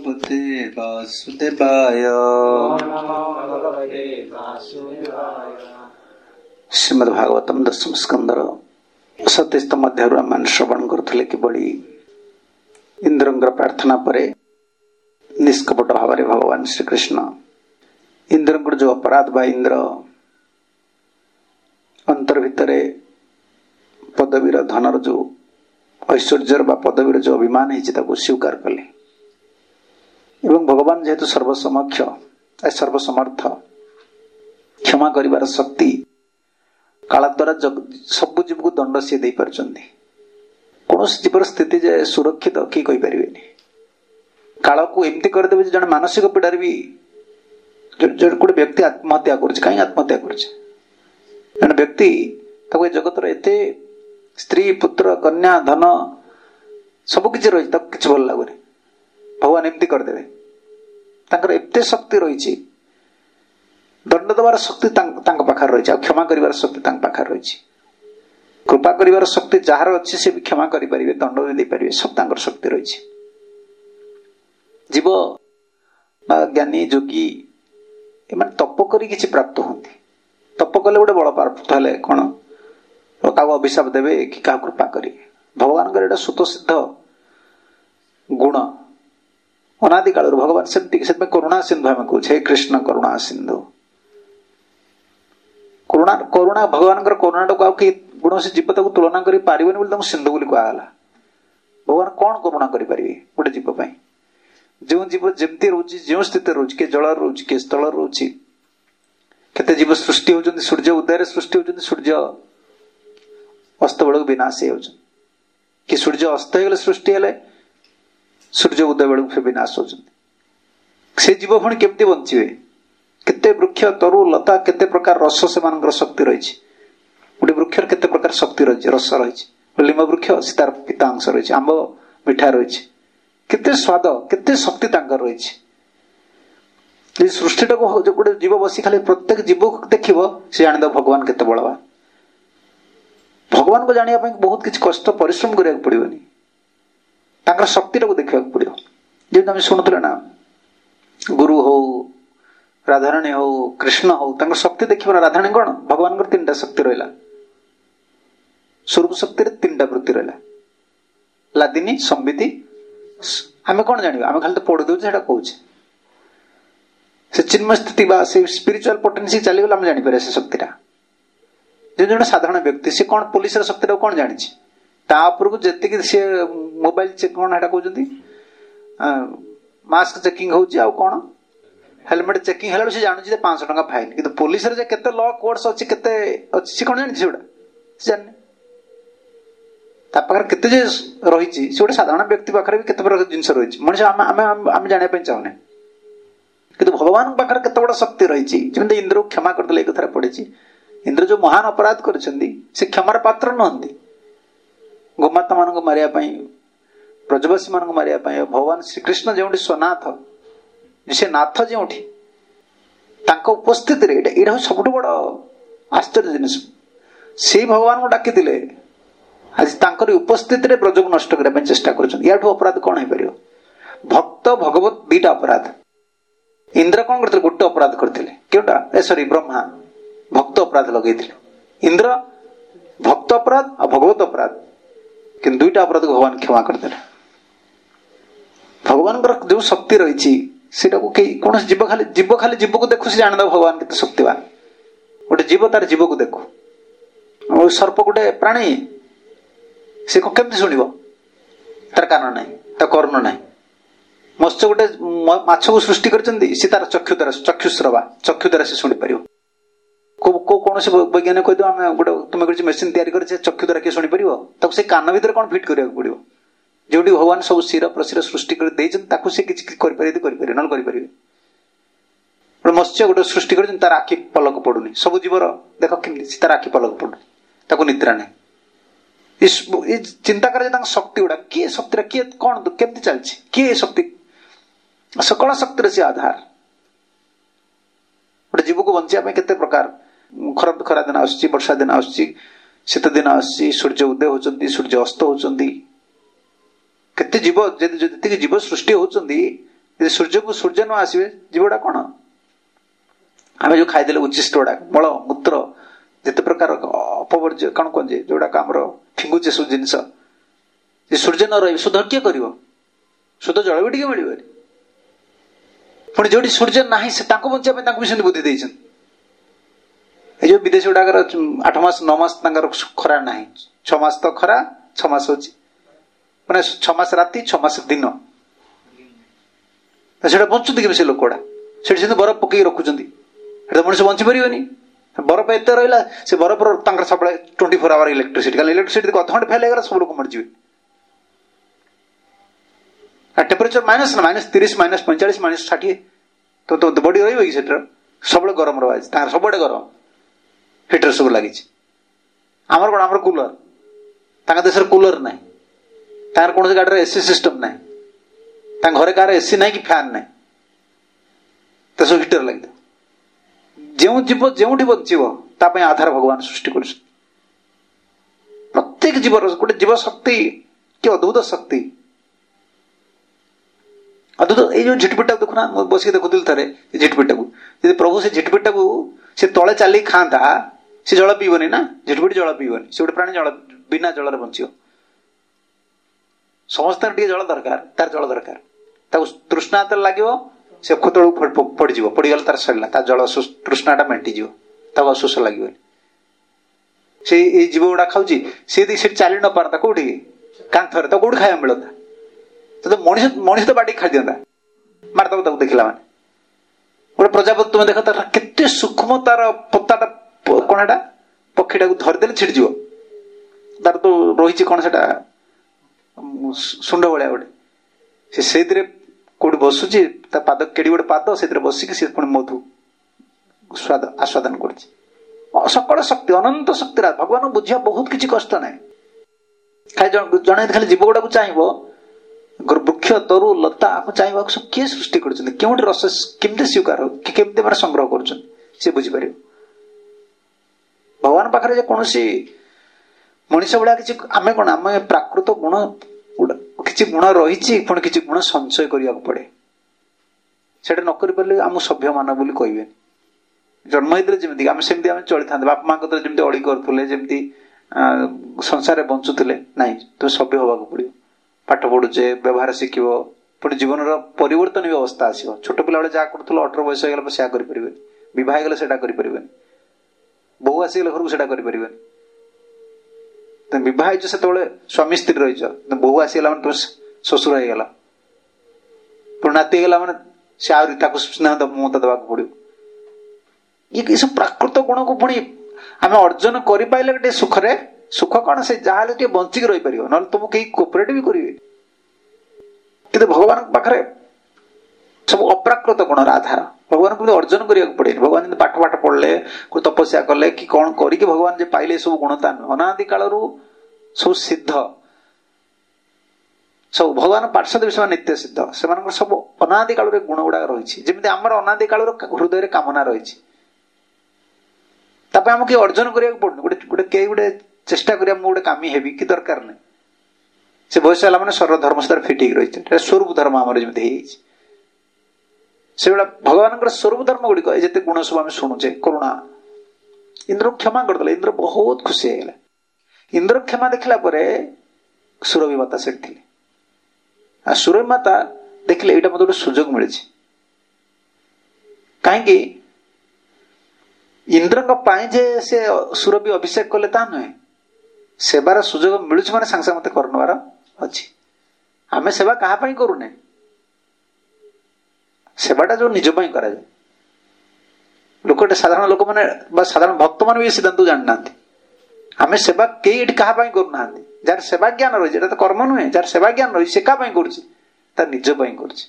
भगवते वासुदेवाय। श्रीमद्भागवतम दशम स्कंदर 27तम अध्याय आम श्रवण करुले किभली इंद्रंगर प्रार्थना परे निष्कपट भाव भगवान श्रीकृष्ण इंद्रंकर जो अपराध बा इंद्र अंतर भितरे पदवीर धनर जो ऐश्वर्यर बा पदवीर जो अभिमान है स्वीकार कले एवं भगवान जेहेतु सर्वसमक्ष सर्वसमर्थ क्षमा करिवार शक्ति काल द्वारा सब जीव को दंड सी दे पारछन्ती। कौन जीवर स्थिति जे सुरक्षित कि कहि परिबेनी। काल को एमती करदेबे जन मानसिक पीड़ार भी जो गोटे व्यक्ति आत्महत्या कर कहीं आत्महत्या कर व्यक्ति जगत एते स्त्री पुत्र कन्या धन सबकि रही कि भल लगुनि भगवान एमती करदे एते शक्ति रही दंड देवार शक्ति पाखर रही क्षमा कर शक्ति पाखर रही कृपा कर शक्ति जार अच्छी से भी क्षमा करें दंड भी दे पारे सब शक्ति रही। जीव ज्ञानी जोगी एम तप कर प्राप्त होती तप कले गोटे बड़ प्राप्त हेले कौन क्या अभिशाप देवे कि क्या कृपा करेंगे भगवान स्वतसिद्ध गुण अनादि काल भगवान से करुणा सिंधु आम कहे हे कृष्ण करुणा सिंधु करुणा करुणा भगवान करुणा को कि गुण से जीव तक तुलना कर पारे सिंधु बोली कहला भगवान कौन करुणा करेंगे गोटे जीव जो जीव जमती रोचे जो स्थित रोचे किए जल रोचे किए स्थल रोचे केते जीव सृष्टि होती सूर्य उदय सृष्टि होती सूर्य अस्त बेल विनाश कि सूर्य अस्त हो सृष्टि हेले सूर्य उदय बेल फिर विनाश होती जीव पुणी केमती बंचे केते वृक्ष तरु लता केते प्रकार रस से शक्ति रही गोटे वृक्ष केते प्रकार शक्ति रही रस रही लिंब वृक्ष तार पिता अंश रही आंब मिठा रही केते स्वाद केते शक्ति रही सृष्टि टाक गोटे जीव बसी खाली प्रत्येक जीव को देखिब से जान भगवान केते बलवान भगवान को जाना बहुत किसी कष्ट परिश्रम करा पड़ोनी शक्ति टाक देखा पड़ो जमी आम शुणुले ना गुरु हो राधाराणी हो कृष्ण हो शक्ति देखिए ना राधाराणी कौन भगवान तीन शक्ति रहा स्वरूप शक्ति तीन वृत्ति रहा लादिनी संबिति आम कौन जाना आम खाली तो पढ़ी दे कहूँ से चिन्मय स्थिति से स्पिरिचुअल पोटेंसी चलीगला आम जापर से शक्तिटा जो जो साधारण व्यक्ति से कौन पुलिस शक्ति कौन जानी तापर जी सी मोबाइल चेक कौन है कहते मास्क चेकिंग हो कौन हेलमेट चेकिंग है से जानूँ 500 टंका फाइन कि पुलिस केते लॉ कोड्स अच्छी केते अच्छी कौन जानी जानी केते रही गोटे साधारण व्यक्ति पाखे भी केते प्रकार जिन रही मनुष्य आम जाना चाहूने कि भगवान पाखे केते बड़ शक्ति रही जमी इंद्र को क्षमा करदे एक कथा पड़ी इंद्र जो महान अपराध कर क्षमार पात्र नुहति गोमाता मान मारे ब्रजवासी मान मारे भगवान श्रीकृष्ण जो स्वनाथ से नाथ जो उपस्थित यहाँ सब बड़ आश्चर्य जिनिस से भगवान को डाकी आज उपस्थित ब्रज को नष्ट करने चेष्टा कर अपराध कौन हो पार भक्त भगवत दीटा अपराध इंद्र कौन करते गोटे अपराध करते क्योंटा सॉरी ब्रह्मा भक्त अपराध लगे इंद्र भक्त अपराध और भगवत अपराध कि दुईटा अपराध भगवान क्षमा करते भगवान जो शक्ति रही कौन जीव खाली जीव को देखु जान भगवान के शक्तिवान गोटे जीव तार जीव को देखु सर्प गोटे प्राणी से केमती शुण तार कारण ना कर्ण ना मत्स्य गोटे माछ को सृष्टि कर तार चक्षु द्वारा से शुणी पार कौन से वैज्ञानिक कहीदेव आम गोटे तुम्हें मेसीन तैयारी चक्षु द्वारा किए शुणी से कान भर कौन फिट करा पड़ो जो भगवान सब शिर प्रशिर सृष्टि कर मत्स्य गोटे सृष्टि कर तार आखि पलक पड़ुनी सब जीवर देख कि तार आखि पलक पड़ुनी निद्रा नहीं चिंता कर शक्ति गुड़ा किए शक्ति किए कौन केमती चलती किए शक्ति सकल शक्ति से आधार गोटे जीव को बचाई केते प्रकार खरा दिन आसुची वर्षा दिन आसुची शीत दिन आसुची सूर्य उदय होचंती सूर्य अस्त होचंती केते जीव जी जीव सृष्टि होचंती ଯଦି ସୂର୍ଯ୍ୟକୁ ସୂର୍ଯ୍ୟ ନ ଆସିବେ ଜୀବଟା କଣ? ଆମେ ଯୋଉ ଖାଇଦେଲେ ଉଚ୍ଚିଷ୍ଟ ଗୁଡାକ ମଳ ମୂତ୍ର ଯେତେ ପ୍ରକାର ଅପବର୍ଜ୍ୟ କଣ କୁହନ୍ତି ଯୋଉଟାକ ଆମର ଫିଙ୍ଗୁଛେ ସବୁ ଜିନିଷ, ଯେ ସୂର୍ଯ୍ୟ ନ ରହିବେ ଶୁଦ୍ଧ କିଏ କରିବ? ଶୁଦ୍ଧ ଜଳ ବି ଟିକେ ମିଳିବନି। ପୁଣି ଯୋଉଠି ସୂର୍ଯ୍ୟ ନାହିଁ ସେ ତାଙ୍କୁ ବଞ୍ଚିବା ପାଇଁ ତାଙ୍କୁ ବି ସେମିତି ବୁଦ୍ଧି ଦେଇଛନ୍ତି। ଏଇ ଯୋଉ ବିଦେଶ ଗୁଡାକର 8 ମାସ 9 ମାସ ତାଙ୍କର ଖରା ନାହିଁ, 6 ମାସ ତ ଖରା, 6 ମାସ ହଉଛି ମାନେ 6 ମାସ ରାତି 6 ମାସ ଦିନ। ସେଟା ବଞ୍ଚୁଛନ୍ତି କେବେ ସେ ଲୋକ ଗୁଡା? ସେଠି ସେମିତି ବରଫ ପକେଇକି ରଖୁଛନ୍ତି, ସେଟା ମଣିଷ ବଞ୍ଚି ପାରିବନି। ବରଫ ଏତେ ରହିଲା ସେ ବରଫର ତାଙ୍କର ସବୁବେଳେ 24 ଆୱାର ଇଲେକ୍ଟ୍ରିସିଟି, କାରଣ ଇଲେକ୍ଟ୍ରିସିଟି ଅଧଘଣ୍ଟେ ଫେଲ୍ ହେଇଗଲା ସବୁ ଲୋକ ମରିଯିବେ। ଟେମ୍ପରେଚର ମାଇନସ୍ ନା -30 -45 -60 ତ ବଡି ରହିବ କି ସେଟାର? ସବୁବେଳେ ଗରମ ରହିଛି ତାଙ୍କର, ସବୁଆଡେ ଗରମ, ହିଟର ସବୁ ଲାଗିଛି। ଆମର କଣ? ଆମର କୁଲର। ତାଙ୍କ ଦେଶରେ କୁଲର ନାହିଁ, ତାଙ୍କର କୌଣସି ଗାଡିରେ ଏସି ସିଷ୍ଟମ ନାହିଁ, ତାଙ୍କ ଘରେ କାହାର ଏସି ନାହିଁ କି ଫ୍ୟାନ ନାହିଁ, ତ ସବୁ ହିଟର ଲାଗିଥାଏ। ଯେଉଁ ଜୀବ ଯେଉଁଠି ବଞ୍ଚିବ ତା ପାଇଁ ଆଧାର ଭଗବାନ ସୃଷ୍ଟି କରୁଛନ୍ତି। ପ୍ରତ୍ୟେକ ଜୀବର ଗୋଟେ ଜୀବ ଶକ୍ତି କି ଅଦ୍ଭୁତ ଶକ୍ତି, ଅଦ୍ଭୁତ। ଏଇ ଯୋଉ ଝିଟପିଟାକୁ ଦେଖୁନା, ମୁଁ ବସିକି ଦେଖୁଥିଲି ଥରେ ଝିଟପିଟାକୁ, ଯଦି ପ୍ରଭୁ ସେ ଝିଟପିଟାକୁ ସେ ତଳେ ଚାଲିକି ଖାଆନ୍ତା, ସେ ଜଳ ପିଇବନି ନା, ଝିଟପିଟି ଜଳ ପିଇବନି। ସେ ଗୋଟେ ପ୍ରାଣୀ ଜଳ ବିନା ଜଳରେ ବଞ୍ଚିବ। ସମସ୍ତଙ୍କର ଟିକେ ଜଳ ଦରକାର, ତାର ଜଳ ଦରକାର। ତାକୁ ତୃଷ୍ଣା ହାତରେ ଲାଗିବ, ସେ ତଳକୁ ପଡିଯିବ, ପଡିଗଲେ ତାର ସରିଲା, ତା ଜଳ ତୃଷ୍ଣାଟା ମେଣ୍ଟିଯିବ, ତାକୁ ଆଉ ଶୋଷ ଲାଗିବନି। ସେ ଏଇ ଜୀବ ଗୁଡା ଖାଉଛି, ସେ ଯଦି ସେଠି ଚାଲି ନ ପାରନ୍ତା କୋଉଠି? କାନ୍ଥରେ, ତ କୋଉଠି ଖାଇବା ମିଳନ୍ତା? ତ ମଣିଷ ତ ବାଟିକି ଖାଇଦିଅନ୍ତା, ମାରିଦବ ତାକୁ ଦେଖିଲା ମାନେ। ଗୋଟେ ପ୍ରଜାପତି ତୁମେ ଦେଖ, ତାର କେତେ ସୂକ୍ଷ୍ମ ତାର ପତାଟା, କଣ ହେଟା ପକ୍ଷୀଟାକୁ ଧରିଦେଲେ ଛିଡିଯିବ। ତାର ତ ରହିଛି କଣ ସେଟା ସୁଣ୍ଡ ଭଳିଆ ଗୋଟେ, ସେ ସେଇଥିରେ କୋଉଠି ବସୁଛି, ତା ପାଦ କେଡି ଗୋଟେ ପାଦ, ସେଥିରେ ବସିକି ସେ ପୁଣି ମଧୁ ସ୍ୱାଦ ଆସ୍ୱାଦନ କରୁଛି। ସକଳ ଶକ୍ତି, ଅନନ୍ତ ଶକ୍ତିରା। ଭଗବାନଙ୍କୁ ବୁଝିବା ବହୁତ କିଛି କଷ୍ଟ ନାହିଁ। ଖାଲି ଜଣେ ଖାଲି ଜୀବ ଗୁଡାକୁ ଚାହିଁବ, ବୃକ୍ଷ ତରୁ ଲତା ଆକୁ ଚାହିଁବାକୁ ସବୁ କିଏ ସୃଷ୍ଟି କରୁଛନ୍ତି, କେଉଁଠି ରସ କେମିତି ସ୍ୱୀକାର, କେମିତି ମାନେ ସଂଗ୍ରହ କରୁଛନ୍ତି, ସେ ବୁଝିପାରିବ। ଭଗବାନ ପାଖରେ ଯେ କୌଣସି ମଣିଷ ଭଳିଆ କିଛି ଆମେ କଣ, ଆମେ ପ୍ରାକୃତ ଗୁଣ କିଛି ଗୁଣ ରହିଛି, ପୁଣି କିଛି ଗୁଣ ସଞ୍ଚୟ କରିବାକୁ ପଡେ। ସେଟା ନ କରିପାରିଲେ ଆମକୁ ସଭ୍ୟ ମାନ ବୋଲି କହିବେନି। ଜନ୍ମ ହେଇଥିଲେ ଯେମିତି ଆମେ ସେମିତି ଆମେ ଚଳିଥାନ୍ତେ, ବାପା ମାଙ୍କ ତ ଯେମିତି ଅଳି କରୁଥିଲେ, ଯେମିତି ସଂସାରରେ ବଞ୍ଚୁଥିଲେ, ନାଇଁ ତୁମେ ସଭ୍ୟ ହବାକୁ ପଡିବ। ପାଠ ପଢୁଛେ, ବ୍ୟବହାର ଶିଖିବ, ପୁଣି ଜୀବନର ପରିବର୍ତ୍ତନ ବି ଅବସ୍ଥା ଆସିବ। ଛୋଟ ପିଲାବେଳେ ଯାହା କରୁଥିଲ 18 ବୟସ ହେଇଗଲା ପରେ ସେୟା କରିପାରିବେନି, ବିବାହ ହେଇଗଲେ ସେଟା କରିପାରିବେନି, ବୋହୁ ଆସିଗଲେ ଘରକୁ ସେଟା କରିପାରିବେନି। ତମେ ବିବାହ ହେଇଛ ସେତେବେଳେ ସ୍ୱାମୀ ସ୍ତ୍ରୀ ରହିଛ, ବୋହୁ ଆସିଗଲା ମାନେ ତମେ ଶ୍ୱଶୁର ହେଇଗଲ, ପୁଣି ନାତି ହେଇଗଲା ମାନେ ସେ ଆହୁରି ତାକୁ ସ୍ନେହ ମମତା ଦେବାକୁ ପଡିବ। ଏସବୁ ପ୍ରାକୃତ ଗୁଣକୁ ପୁଣି ଆମେ ଅର୍ଜନ କରିପାରିଲେ ଟିକେ ସୁଖରେ, ସୁଖ କଣ, ସେ ଯାହାହେଲେ ଟିକେ ବଞ୍ଚିକି ରହିପାରିବ, ନହେଲେ ତୁମକୁ କେହି କୋପରେଟ ବି କରିବେ। କିନ୍ତୁ ଭଗବାନଙ୍କ ପାଖରେ ସବୁ ଅପ୍ରାକୃତ ଗୁଣର ଆଧାର, ଭଗବାନଙ୍କୁ ଅର୍ଜନ କରିବାକୁ ପଡେନି। ଭଗବାନ ଯେମିତି ପାଠ ପଢିଲେ, ତପସ୍ୟା କଲେ କି କଣ କରିକି ଭଗବାନ ଯେ ପାଇଲେ ସବୁ ଗୁଣ, ତା ନୁହେଁ। ଅନାଦି କାଳରୁ ସବୁ ସିଦ୍ଧ, ସବୁ ଭଗବାନ ପାର୍ଶ୍ୱଦ ସେମାନେ ନିତ୍ୟ ସିଦ୍ଧ, ସେମାନଙ୍କର ସବୁ ଅନାଦି କାଳରେ ଗୁଣ ଗୁଡାକ ରହିଛି। ଯେମିତି ଆମର ଅନାଦି କାଳର ହୃଦୟରେ କାମନା ରହିଛି, ତା ପାଇଁ ଆମକୁ କିଏ ଅର୍ଜନ କରିବାକୁ ପଡୁନି। ଗୋଟେ କେହି ଗୋଟେ ଚେଷ୍ଟା କରିବା ମୁଁ ଗୋଟେ କାମୀ ହେବି କି ଦରକାର ନାହିଁ। ସେ ବୟସ ହେଲା ମାନେ ସର୍ବ ଧର୍ମ ସହିତ ଫିଟ୍ ହେଇକି ରହିଛି। ସ୍ୱରୂପ ଧର୍ମ ଆମର ଯେମିତି ହେଇଯାଇଛି, ସେଇଭଳିଆ ଭଗବାନଙ୍କର ସ୍ୱରୂପ ଧର୍ମ ଗୁଡିକ, ଯେତେ ଗୁଣ ସବୁ ଆମେ ଶୁଣୁଛେ, କରୁଣା, ଇନ୍ଦ୍ରକୁ କ୍ଷମା କରିଦେଲେ, ଇନ୍ଦ୍ର ବହୁତ ଖୁସି ହେଇଗଲା। ଇନ୍ଦ୍ର କ୍ଷମା ଦେଖିଲା ପରେ ସୁରଭି ମାତା ସେଠି ଥିଲେ, ଆଉ ସୁରଭି ମାତା ଦେଖିଲେ ଏଇଟା ମତେ ଗୋଟେ ସୁଯୋଗ ମିଳିଛି। କାହିଁକି? ଇନ୍ଦ୍ରଙ୍କ ପାଇଁ ଯେ ସେ ସୁରଭି ଅଭିଷେକ କଲେ ତା ନୁହେଁ, ସେବାର ସୁଯୋଗ ମିଳୁଛି ମାନେ ସାଙ୍ଗେ ସାଙ୍ଗେ ମତେ କରିନେବାର ଅଛି। ଆମେ ସେବା କାହା ପାଇଁ କରୁନେ, ସେବାଟା ଯୋଉ ନିଜ ପାଇଁ କରାଯାଏ। ଲୋକଟେ ସାଧାରଣ ଲୋକମାନେ ବା ସାଧାରଣ ଭକ୍ତମାନେ ବି ସିଦ୍ଧାନ୍ତ ଜାଣିନାହାନ୍ତି। ଆମେ ସେବା କେହି ଏଠି କାହା ପାଇଁ କରୁନାହାନ୍ତି। ଯାହାର ସେବା ଜ୍ଞାନ ରହିଛି, ଏଟା ତ କର୍ମ ନୁହେଁ, ଯାହାର ସେବା ଜ୍ଞାନ ରହିଛି ସେ କାହା ପାଇଁ କରୁଛି, ତା ନିଜ ପାଇଁ କରୁଛି।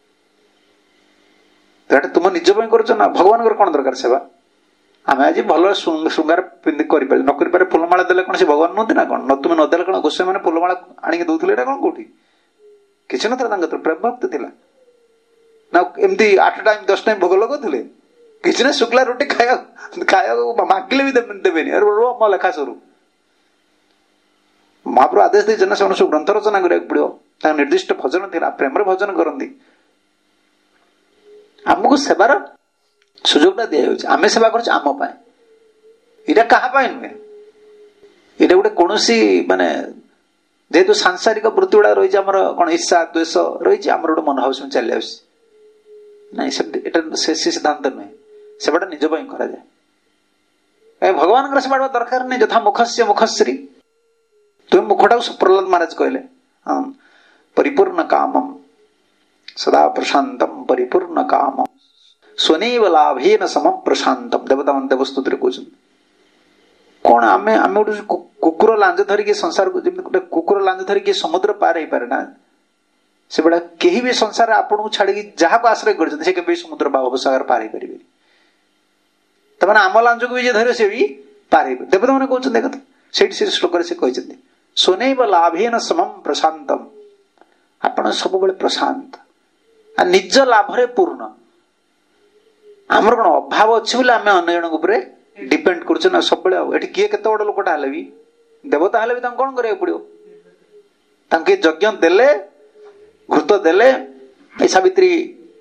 ଏଟା ତୁମ ନିଜ ପାଇଁ କରୁଛ ନା, ଭଗବାନଙ୍କର କଣ ଦରକାର ସେବା? ଆମେ ଆଜି ଭଲ ଶୃଙ୍ଗାର ପିନ୍ଧି କରିପାରିଲେ, ନ କରିପାରେ ଫୁଲମାଳା ଦେଲେ କଣ ସେ ଭଗବାନ ନୁହନ୍ତି ନା କଣ? ତୁମେ ନଦେଲେ କଣ ଗୋସ୍ୱାମୀ ମାନେ ଫୁଲମାଳା ଆଣିକି ଦଉଥିଲେ, ଏଟା କଣ କୋଉଠି କିଛି ନଥିଲା। ତାଙ୍କ ପ୍ରେମ ଭକ୍ତି ଥିଲା ନା, ଏମିତି 8 ଟାଇମ୍ 10 ଟାଇମ୍ ଭୋଗ ଲଗାଉଥିଲେ? କିଛି ନା, ଶୁକ୍ଲା ରୁଟି ଖାଇବାକୁ ମାଗିଲେ ବି ଦେବେନି, ମୋ ଲେଖା ସରୁ। ମହାପ୍ରଭୁ ଆଦେଶ ଦେଇଛନ୍ତି ନା, ସେମାନେ ସବୁ ଗ୍ରନ୍ଥ ରଚନା କରିବାକୁ ପଡିବ। ତାଙ୍କ ନିର୍ଦ୍ଦିଷ୍ଟ ଭଜନ ଥିଲା, ପ୍ରେମରେ ଭଜନ କରନ୍ତି। ଆମକୁ ସେବାର ସୁଯୋଗଟା ଦିଆଯାଉଛି, ଆମେ ସେବା କରୁଛୁ ଆମ ପାଇଁ, ଏଇଟା କାହା ପାଇଁ ନୁହେଁ। ଏଇଟା ଗୋଟେ କୌଣସି ମାନେ ଯେହେତୁ ସାଂସାରିକ ବୃତ୍ତି ଗୁଡା ରହିଛି, ଆମର କଣ ଇର୍ଷା ଦ୍ୱେଷ ରହିଛି, ଆମର ଗୋଟେ ମନୋଭାବ ସେମିତି ଚାଲି ଆସୁଛି। ନାଇଁ, ସେମିତି ଏଟା ସେ ସିଦ୍ଧାନ୍ତ ନୁହେଁ। ସେବାଟା ନିଜ ପାଇଁ କରାଯାଏ। ଭଗବାନଙ୍କର ସେବା ଦରକାର ନାହିଁ। ଯଥା ମୁଖସ୍ୟ ମୁଖଶ୍ରୀ, ତୁମେ ମୁଖଟାକୁ ପ୍ରହ୍ଲାଦ ମହାରାଜ କହିଲେ ପରିପୂର୍ଣ୍ଣ କାମମ ସଦା ପ୍ରଶାନ୍ତମ ପରିପୂର୍ଣ୍ଣ କାମ ସ୍ୱନୈବ ଲାଭେନ ସମ ପ୍ରଶାନ୍ତମ। ଦେବତା ମାନେ ଦେବସ୍ତୁତିରେ କହୁଛନ୍ତି କଣ, ଆମେ ଗୋଟେ କୁକୁର ଲାଞ୍ଜ ଧରିକି ସଂସାରକୁ, ଯେମିତି ଗୋଟେ କୁକୁର ଲାଞ୍ଜ ଧରିକି ସମୁଦ୍ର ପାର ହେଇପାରେ ନା, ସେଭଳିଆ କେହି ବି ସଂସାରରେ ଆପଣଙ୍କୁ ଛାଡିକି ଯାହାକୁ ଆଶ୍ରୟ କରିଛନ୍ତି ସେ କେବେ ବି ସମୁଦ୍ର ବା ଭବସାଗର ପାର ହେଇପାରିବେନି। ତାମାନେ ଆମ ଲାଞ୍ଜକୁ ବି ଯିଏ ଧରିବ ସେ ବି ପାର ହେଇପାରିବ। ଦେବତା ମାନେ କହୁଛନ୍ତି ଦେଖ, ସେଇଠି ସେ ଶ୍ଲୋକରେ ସେ କହିଛନ୍ତି ସ୍ୱନୈବ ଲାଭେନ ସମମ ପ୍ରଶାନ୍ତମ, ଆପଣ ସବୁବେଳେ ପ୍ରଶାନ୍ତ ଆଉ ନିଜ ଲାଭରେ ପୂର୍ଣ୍ଣ। ଆମର କଣ ଅଭାବ ଅଛି ବୋଲି ଆମେ ଅନ୍ୟ ଜଣଙ୍କ ଉପରେ ଡିପେଣ୍ଡ କରୁଛୁ ନା ସବୁବେଳେ। ଆଉ ଏଠି କିଏ କେତେ ବଡ ଲୋକଟା ହେଲେ ବି, ଦେବତା ହେଲେ ବି ତାଙ୍କୁ କଣ କରିବାକୁ ପଡିବ? ତାଙ୍କୁ କିଏ ଯଜ୍ଞ ଦେଲେ, ଘୃତ ଦେଲେ, ଏଇ ସାବିତ୍ରୀ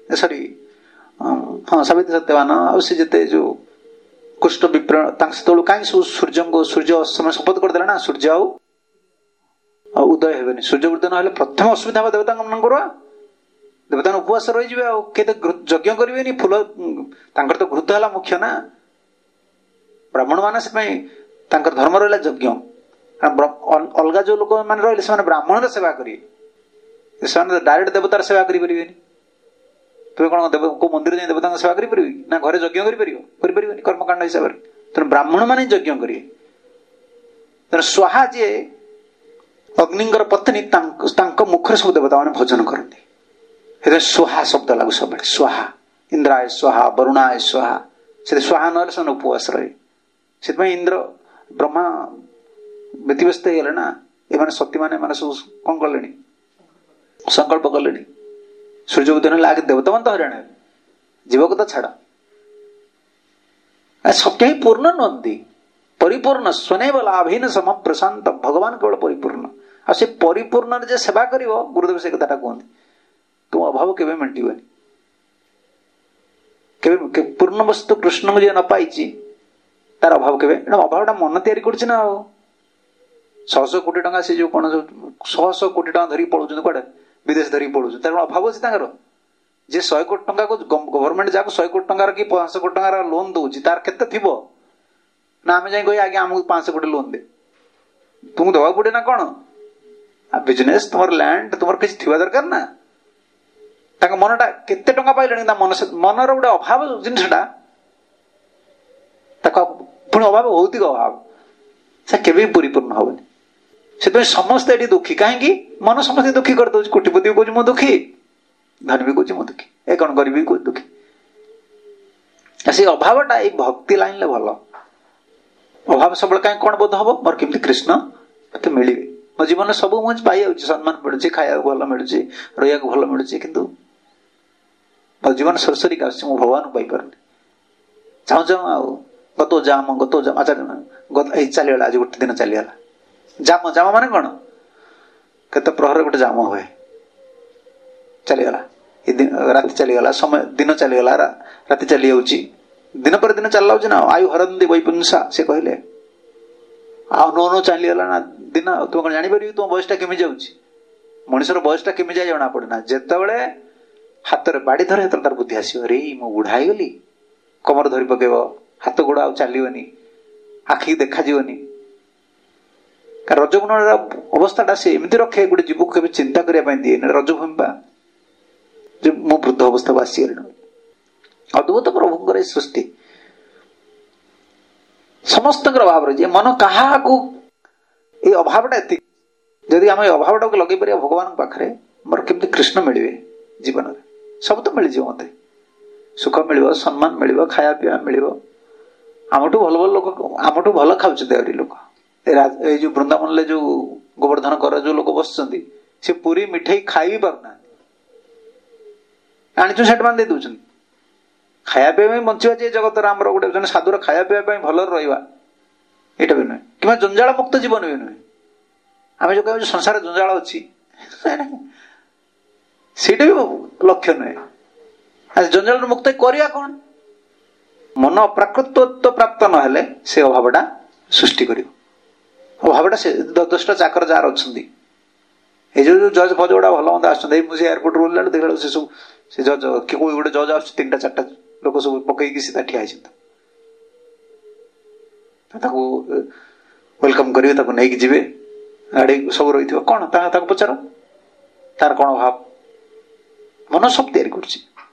ସାବିତ୍ରୀ ସତ୍ୟବାନ ଆଉ ସେ ଯେତେ ଯୋଉ କୃଷ୍ଣ ବିପ୍ର, ତାଙ୍କ ସେତେବେଳୁ କାହିଁକି ସବୁ ସୂର୍ଯ୍ୟ ସମୟ ଶପଥ କରିଦେଲା ନା ସୂର୍ଯ୍ୟ ଆଉ ଉଦୟ ହେବେନି। ସୂର୍ଯ୍ୟ ଉଦୟ ନହେଲେ ପ୍ରଥମ ଅସୁବିଧା ହବ ଦେବତାଙ୍କ ମାନଙ୍କର। ଦେବତା ଉପବାସ ରହିଯିବେ, ଆଉ କିଏ ତ ଯଜ୍ଞ କରିବେନି। ଫୁଲ, ତାଙ୍କର ତ ଘୃତ ହେଲା ମୁଖ୍ୟ ନା। ବ୍ରାହ୍ମଣ ମାନେ ସେଥିପାଇଁ ତାଙ୍କର ଧର୍ମ ରହିଲା ଯଜ୍ଞ। ଅଲଗା ଯୋଉ ଲୋକ ମାନେ ରହିଲେ ସେମାନେ ବ୍ରାହ୍ମଣର ସେବା କରିବେ, ସେମାନେ ଡାଇରେକ୍ଟ ଦେବତାର ସେବା କରିପାରିବେନି। ତୁମେ କଣ କୋଉ ମନ୍ଦିର ଯାଇ ଦେବତାଙ୍କ ସେବା କରିପାରିବ କି? ନା ଘରେ ଯଜ୍ଞ କରିପାରିବନି କର୍ମକାଣ୍ଡ ହିସାବରେ। ତେଣୁ ବ୍ରାହ୍ମଣ ମାନେ ଯଜ୍ଞ କରିବେ। ତେଣୁ ସ୍ୱାହା ଯିଏ ଅଗ୍ନିଙ୍କର ପତ୍ନୀ, ତାଙ୍କ ମୁଖରେ ସବୁ ଦେବତା ମାନେ ଭୋଜନ କରନ୍ତି। ସେଥିପାଇଁ ସ୍ୱାହା ଶବ୍ଦ ଲାଗୁ ସବୁବେଳେ। ସ୍ୱାହା, ଇନ୍ଦ୍ରାୟ ସ୍ୱାହା, ବରୁଣାୟ ସ୍ୱାହା। ସେଥିରେ ସ୍ୱାହା ନହେଲେ ସେମାନେ ଉପବାସ ରହିବେ। ସେଥିପାଇଁ ଇନ୍ଦ୍ର ବ୍ରହ୍ମା ବ୍ୟତିବ୍ୟସ୍ତ ହେଇଗଲେ ନା। ଏମାନେ ସତୀ ମାନେ ସବୁ କଣ କଲେଣି? ସଂକଳ୍ପ କଲେଣି। ସୂର୍ଯ୍ୟ ଉଦୟ ହେଲେ ଆଗେ ଦେବତା ମାନେ ତ ହଇରାଣ ହେବେ, ଜୀବକୁ ତ ଛାଡ। କେହି ପୂର୍ଣ୍ଣ ନୁହନ୍ତି, ପରିପୂର୍ଣ୍ଣ। ସ୍ୱନୈବ ଲାଭେନ ସମ ପ୍ରଶାନ୍ତ, ଭଗବାନ କେବଳ ପରିପୂର୍ଣ୍ଣ। ଆଉ ସେ ପରିପୂର୍ଣ୍ଣରେ ଯେ ସେବା କରିବ, ଗୁରୁଦେବ ସେ କଥାଟା କୁହନ୍ତି, ତୁମ ଅଭାବ କେବେ ମେଣ୍ଟିବନି। କେବେ ପୂର୍ଣ୍ଣ ବସ୍ତୁ କୃଷ୍ଣଙ୍କୁ ଯିଏ ନ ପାଇଛି ତାର ଅଭାବ କେବେ, ଅଭାବଟା ମନ ତିଆରି କରୁଛି ନା। ଆଉ 100 କୋଟି ଟଙ୍କା, ସେ ଯୋଉ କଣ ସବୁ 100 କୋଟି ଟଙ୍କା ଧରିକି ପଳଉଛନ୍ତି କୁଆଡେ, ବିଦେଶ ଧରିକି ପଳଉଛନ୍ତି, ତାର ଅଭାବ ଅଛି ତାଙ୍କର? ଯେ 100 କୋଟି ଟଙ୍କାକୁ ଗଭର୍ଣ୍ଣମେଣ୍ଟ ଯାହାକୁ 100 କୋଟି ଟଙ୍କାର କି 500 କୋଟି ଟଙ୍କାର ଲୋନ ଦଉଛି, ତାର କେତେ ଥିବ? ନା ଆମେ ଯାଇ କହି ଆଜ୍ଞା ଆମକୁ 500 କୋଟି ଲୋନ ଦେ, ତୁମକୁ ଦେବାକୁ ପଡେ ନା କଣ? ବିଜନେସ, ତୁମର ଲ୍ୟାଣ୍ଡ, ତୁମର କିଛି ଥିବା ଦରକାର ନା। ତାଙ୍କ ମନଟା କେତେ ଟଙ୍କା ପାଇଲେଣି, ତା ମନର ଗୋଟେ ଅଭାବ ଜିନିଷଟା, ତାକୁ ପୁଣି ଅଭାବ, ଭୌତିକ ଅଭାବ, ସେ କେବେ ବି ପରିପୂର୍ଣ୍ଣ ହବନି। ସେଥିପାଇଁ ସମସ୍ତେ ଏଠି ଦୁଃଖୀ। କାହିଁକି? ମନ ସମସ୍ତେ ଦୁଃଖୀ କରିଦଉଛି। କୋଟିପତି ବି କହୁଛି ମୁଁ ଦୁଃଖୀ, ଧନୀ ବି କହୁଛି ମୁଁ ଦୁଃଖୀ, ଏ କଣ ଗରିବ ବି କହୁଛି ଦୁଃଖୀ। ସେଇ ଅଭାବଟା ଏଇ ଭକ୍ତି ଲାଇନରେ ଭଲ। ଅଭାବ ସବୁବେଳେ କାହିଁ କଣ ବୋଧ ହବ? ମୋର କେମିତି କୃଷ୍ଣ ମତେ ମିଳିବେ, ମୋ ଜୀବନରେ ସବୁ ମୁଁ ପାଇଯାଉଛି, ସମ୍ମାନ ମିଳୁଛି, ଖାଇବାକୁ ଭଲ ମିଳୁଛି, ରହିବାକୁ ଭଲ ମିଳୁଛି, କିନ୍ତୁ ମୋ ଜୀବନ ସରସରିକା ଆସୁଛି, ମୁଁ ଭଗବାନଙ୍କୁ ପାଇପାରୁନି। ଚାହୁଁ ଚାହୁଁ ଆଉ ଗତ ଜାମ ଏଇ ଚାଲିଗଲା, ଆଜି ଗୋଟେ ଦିନ ଚାଲିଗଲା। ଜାମ ମାନେ କଣ? କେତେ ପ୍ରହର ଗୋଟେ ଜାମ ହୁଏ, ଚାଲିଗଲା। ରାତି ଚାଲିଗଲା, ସମୟ ଦିନ ଚାଲିଗଲା, ରାତି ଚାଲି ଯାଉଛି, ଦିନ ପରେ ଦିନ ଚାଲି ଯାଉଛି ନା। ଆୟୁ ହରନ୍ତି ବୈପୁଂସା, ସେ କହିଲେ। ଆଉ ନୋ ଚାଲିଗଲା ନା ଦିନ। ତୁମେ କଣ ଜାଣିପାରିବି ତୁମ ବୟସଟା କେମିତି ଯାଉଛି? ମଣିଷର ବୟସଟା କେମିତି ଯାଏ ଜଣା ପଡେ ନା। ଯେତେବେଳେ ହାତରେ ବାଡି ଧରେ ସେତେବେଳେ ତାର ବୁଦ୍ଧି ଆସିବ, ରେ ମୁଁ ବୁଢା ହେଇଗଲି। କମର ଧରି ପକେଇବ, ହାତ ଗୋଡ ଆଉ ଚାଲିବନି, ଆଖିକି ଦେଖାଯିବନି। ରଜଗୁଣର ଅବସ୍ଥାଟା ସେ ଏମିତି ରଖେ, ଗୋଟେ ଜୀବକୁ କେବେ ଚିନ୍ତା କରିବା ପାଇଁ ଦିଏନି। ରଜଭୂମି ବା, ଯେ ମୁଁ ବୃଦ୍ଧ ଅବସ୍ଥାକୁ ଆସିଗଲିଣି। ଅଦ୍ଭୁତ ପ୍ରଭୁଙ୍କର ଏ ସୃଷ୍ଟି। ସମସ୍ତଙ୍କର ଅଭାବ ରହିଛି। ମନ କାହାକୁ ଏଇ ଅଭାବଟା ଏତିକି, ଯଦି ଆମେ ଏଇ ଅଭାବଟାକୁ ଲଗେଇ ପାରିବା ଭଗବାନଙ୍କ ପାଖରେ, ମୋର କେମିତି କୃଷ୍ଣ ମିଳିବେ ଜୀବନରେ, ସବୁ ତ ମିଳିଯିବ। ମତେ ସୁଖ ମିଳିବ, ସମ୍ମାନ ମିଳିବ, ଖାଇବା ପିଇବା ମିଳିବ। ଆମଠୁ ଭଲ ଭଲ ଲୋକ, ଆମଠୁ ଭଲ ଖାଉଛନ୍ତି ଆହୁରି ଲୋକ। ଏଇ ଯୋଉ ବୃନ୍ଦାବନରେ ଯୋଉ ଗୋବର୍ଦ୍ଧନ କର ଯୋଉ ଲୋକ ବସୁଛନ୍ତି, ସେ ପୁରୀ ମିଠେଇ ଖାଇ ବି ପାରୁନାହାନ୍ତି, ଆଣିଛୁ ସେଟ୍ ମାନ ଦେଇ ଦଉଛନ୍ତି। ଖାଇବା ପିଇବା ପାଇଁ ବଞ୍ଚିବା, ଯେ ଜଗତର ଆମର ଗୋଟେ ଜଣେ ସାଧୁର ଖାଇବା ପିଇବା ପାଇଁ ଭଲରେ ରହିବା, ଏଇଟା ବି ନୁହେଁ। କିମ୍ବା ଜଞ୍ଜାଳ ମୁକ୍ତ ଜୀବନ ବି ନୁହେଁ। ଆମେ ଯୋଉ କହିବୁ ସଂସାରରେ ଜଞ୍ଜାଳ ଅଛି, ସେଇଟା ବି ଲକ୍ଷ୍ୟ ନୁହେଁ। जंजाल मुक्त करिया कौन मन अप्राकृतत्व प्राप्त नहेले से अभावटा सृष्टि करियो अभावटा से दुष्ट चाकर जार अच्छी ये जो जज फज गुड़ा भल मत आसुँच मुझे एयरपोर्ट रोल देखा से सब से जज कि कोई गोटे जज आस 3टा 4टा लोक सब पकईकि सीधा ठिया वेलकम करेंगे नहीं जीवे आड़े सब रही कौन पचार तार कौन भाव मन सब तैयारी कर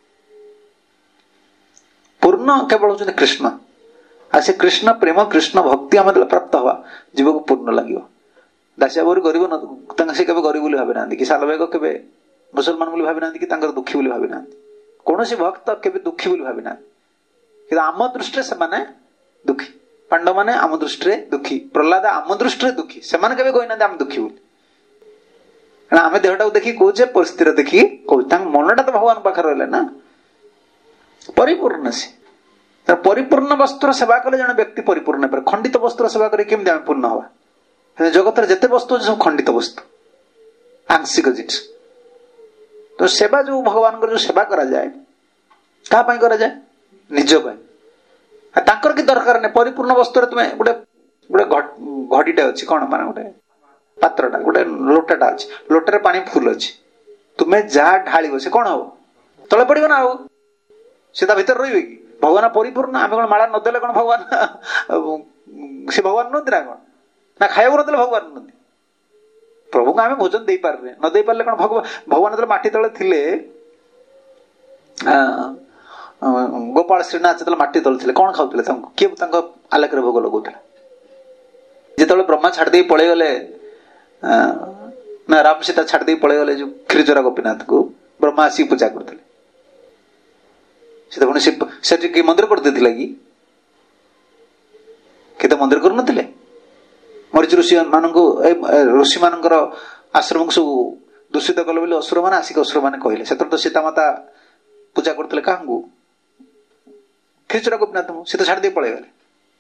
पूर्ण केवल होते कृष्ण आ से कृष्ण प्रेम कृष्ण भक्ति आम प्राप्त हवा जीव को पूर्ण लगे दासिया बोरी गरीब से केवे गरीब बोली भावी ना कि सालबेग केवे मुसलमान बोली भावी ना कि दुखी बोली भावी ना कौन भक्त केवे दुखी बोली भावी ना कि आम दृष्टि से माने दुखी पांडव माने आम दृष्टि दुखी प्रहलाद आम दृष्टि दुखी से माने कही ना आम दुखी बोली आम देहटा देखी कहे परिस्थिति देखी कह मनटा तो भगवान पाखे रहा ना परिपूर्ण से परिपूर्ण वस्तुर सेवा कले जन व्यक्ति परिपूर्ण पारे खंडित वस्तुर सेवा करें केमती आम पूर्ण हवा जगत जिते वस्तु सब खंडित वस्तु आंशिक जिनिस तो सेवा जो भगवान जो सेवा करा जाए क्या करा जाए निज तांकर कि दरकार नहीं परिपूर्ण वस्तु तुम्हें गोटे गोटे घड़ीटा अच्छी कौन मान गोटे पात्रटा गोटे लोटाटा अच्छी लोटार पानी फुल अच्छी तुम्हें जहाँ ढाल से कौन हम तले पड़ो ना से भीतर रही कि भगवान परिपूर्ण आम कौन माला नदेले कौन भगवान से भगवान नुहति ना कौन ना खाया नदेले भगवान नुहति प्रभु को आम भोजन दे पारे न दे पारे कौन भगवान जो माटी तले थिले गोपाल श्रीनाथ जो माटी तले थे कौन खाऊले किए आलोक भोग लगौला जो ब्रह्मा छाड़ी पलि गले ना राम सीता छाड़ी पलि गले जो क्षीरचोरा गोपीनाथ को ब्रह्मा आसिक पूजा करते कि मंदिर कर तो मंदिर कर मरीच ऋषि मान ऋषि मान आश्रम को सब दूषित कले बोली असुर मैंने आसिक असुर मैंने कहले से तो सीतामाता पूजा करते क्या क्षीरचोरा गोपीनाथ सी तो छाड़ी पलि गले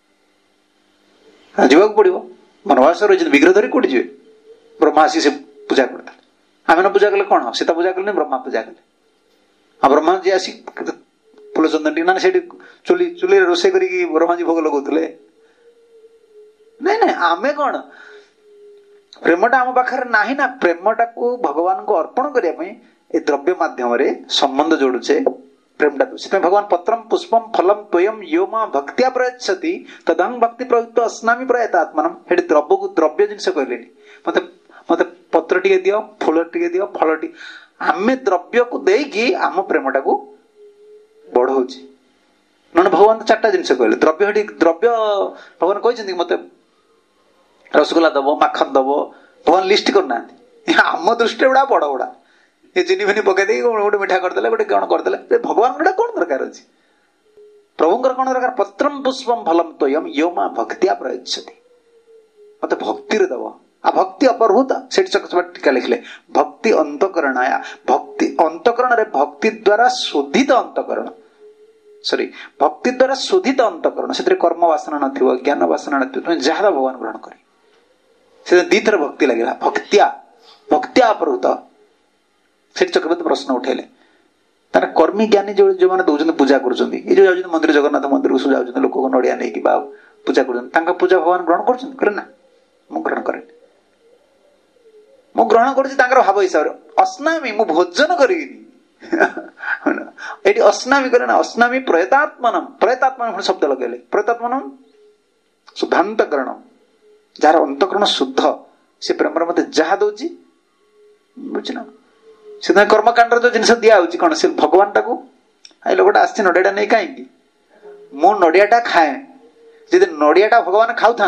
जावाक पड़ो मनवास रही विग्रह धरी कौटी जी ब्रह्मा आसी से पूजा करते आम न पूजा कले कौन सीता पूजा कले ब्रह्मा पूजा कले ब्रह्मा जी आसी फूलचंदन टी ना चुली चुली रोषे कर ब्रह्मा जी भोग लगौले नहीं नहीं आमे कौन प्रेमटा आम पाखे ना ना प्रेमटा को भगवान को अर्पण करने द्रव्य माध्यम संबंध जोड़ुचे प्रेमटा से भगवान पत्रम पुष्पम फलम त्वयम यो मां भक्तिया प्रयच्छति तदंग भक्ति प्रयुक्त अस्नामी प्रयत आत्मान हे द्रव्य को द्रव्य जिनस कहले मत मत पत्र टिके दियो फूल टिके दियो फल टी आमे द्रव्य को देकी आम प्रेमटा को बढ़ाऊँ ना भगवान तो 4टा जिनस कहले द्रव्य द्रव्य भगवान कहते मत रसगोला दब माखन दब भगवान लिस्ट करना आम दृष्टि गुड़ा बड़ गुड़ा ये चीनी फिनी पकई गोटे मिठा करदे गोटे कौन करदे भगवान गोटे कौन दरकार अच्छे प्रभुंर कौन दरकार पत्रम पुष्पम फलम त्वयम यो मां भक्तिया प्रयच्छति मत भक्ति दब आ भक्ति अपरभूत से टीका लिखले भक्ति अंतकरणाया भक्ति अंतकरण रे भक्ति द्वारा शोधित अंतकरण सॉरी भक्ति द्वारा शोधित अंतकरण से कर्म वासना नथिबो ज्ञान वासना नथिबो तुम जहाँ भगवान ग्रहण करी से दीथर भक्ति लगे भक्तिया भक्तिया अपरभूत से चक्रवर्ती प्रश्न उठेले तार कर्मी ज्ञानी जो जो मैंने दौरान पूजा कर मंदिर जगन्नाथ मंदिर को जाऊँ लोक को नड़िया नहीं पूजा कर पूजा भगवान ग्रहण कर ना मु ग्रहण करे मु ग्रहण कर भाव हिसाब से अस्नामी मु भोजन करी अस्नामी करे ना अस्नामी प्रयतात्मनम प्रयतात्मन शब्द लगे प्रयतात्मनम शुद्धांतकरण जार अंतकरण शुद्ध से प्रेम मत जहा दौची बुझना से कर्मकांड जो जिन दिया कौन से भगवान टाक लोकटा आस नड़िया नहीं कहीं मु नड़ियाटा खाए जदि नड़ियाटा भगवान खाऊ था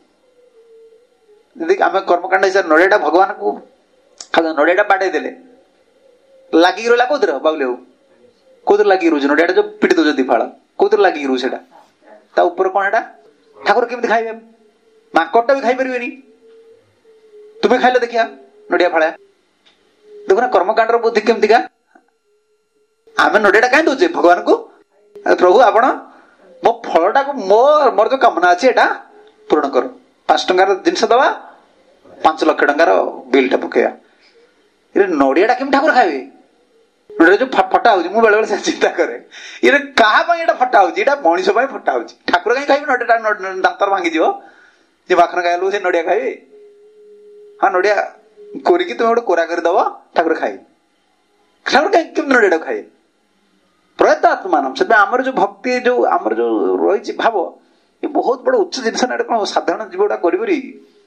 आम कर्मकांड हिसाब नड़ियाटा भगवान को नड़ियाटा बाड़े देले लगी रहा कौन बाबुले कौन लगी रोज नड़ियाटा जो पिटी दौर दिफाड़ कौन लगी रू से ऊपर कौन है ठाकुर केमी खाइबे माकड़टा भी खाई पारे तुम्हें खाइल देखिया नड़िया फाड़ा देखो ना कर्मकांड बुद्धि केमतिका आम नड़िया कहीं दौचे भगवान को प्रभु आपण मो फलटा को मोर जो कामना अच्छे पूर्ण कर 5 टंकार जिनस दवा 5 लाख टंकार बिलटा पकड़ा नड़ियाटा केमी ठाकुर खाइबे नड़िया जो फटा ଫଟା ହଉଛି, ମୁଁ ବେଳେ ବେଳେ ଚିନ୍ତା କରେ ଇଏ କାହା ପାଇଁ ଏଇଟା ଫଟା ହଉଛି, ଏଇଟା ମଣିଷ ପାଇଁ ଫଟା ହଉଛି। ଠାକୁର କାହିଁ ଖାଇବେ? ନଡ଼ିଆଟା ଦାନ୍ତର ଭାଙ୍ଗିଯିବ, ଯେ ମାଖନ ଖାଇଲୁ ସେ ନଡ଼ିଆ ଖାଇବେ? ହଁ ନଡ଼ିଆ କୋରିକି ତୁମେ ଗୋଟେ କୋରା କରିଦବ, ଠାକୁର ଖାଇବେ। ଠାକୁର କାହିଁ କେମିତି ନଡ଼ିଆଟାକୁ ଖାଇବେ? ପ୍ରୟତ ଆତ୍ମାନ। ସେଥିପାଇଁ ଆମର ଯୋଉ ଭକ୍ତି, ଯୋଉ ଆମର ଯୋଉ ରହିଛି ଭାବ, ଏ ବହୁତ ବଡ ଉଚ୍ଚ ଜିନିଷ ନା। ଏଟା କଣ ସାଧାରଣ ଜୀବ ଗୁଡା କରିପାରିବେ?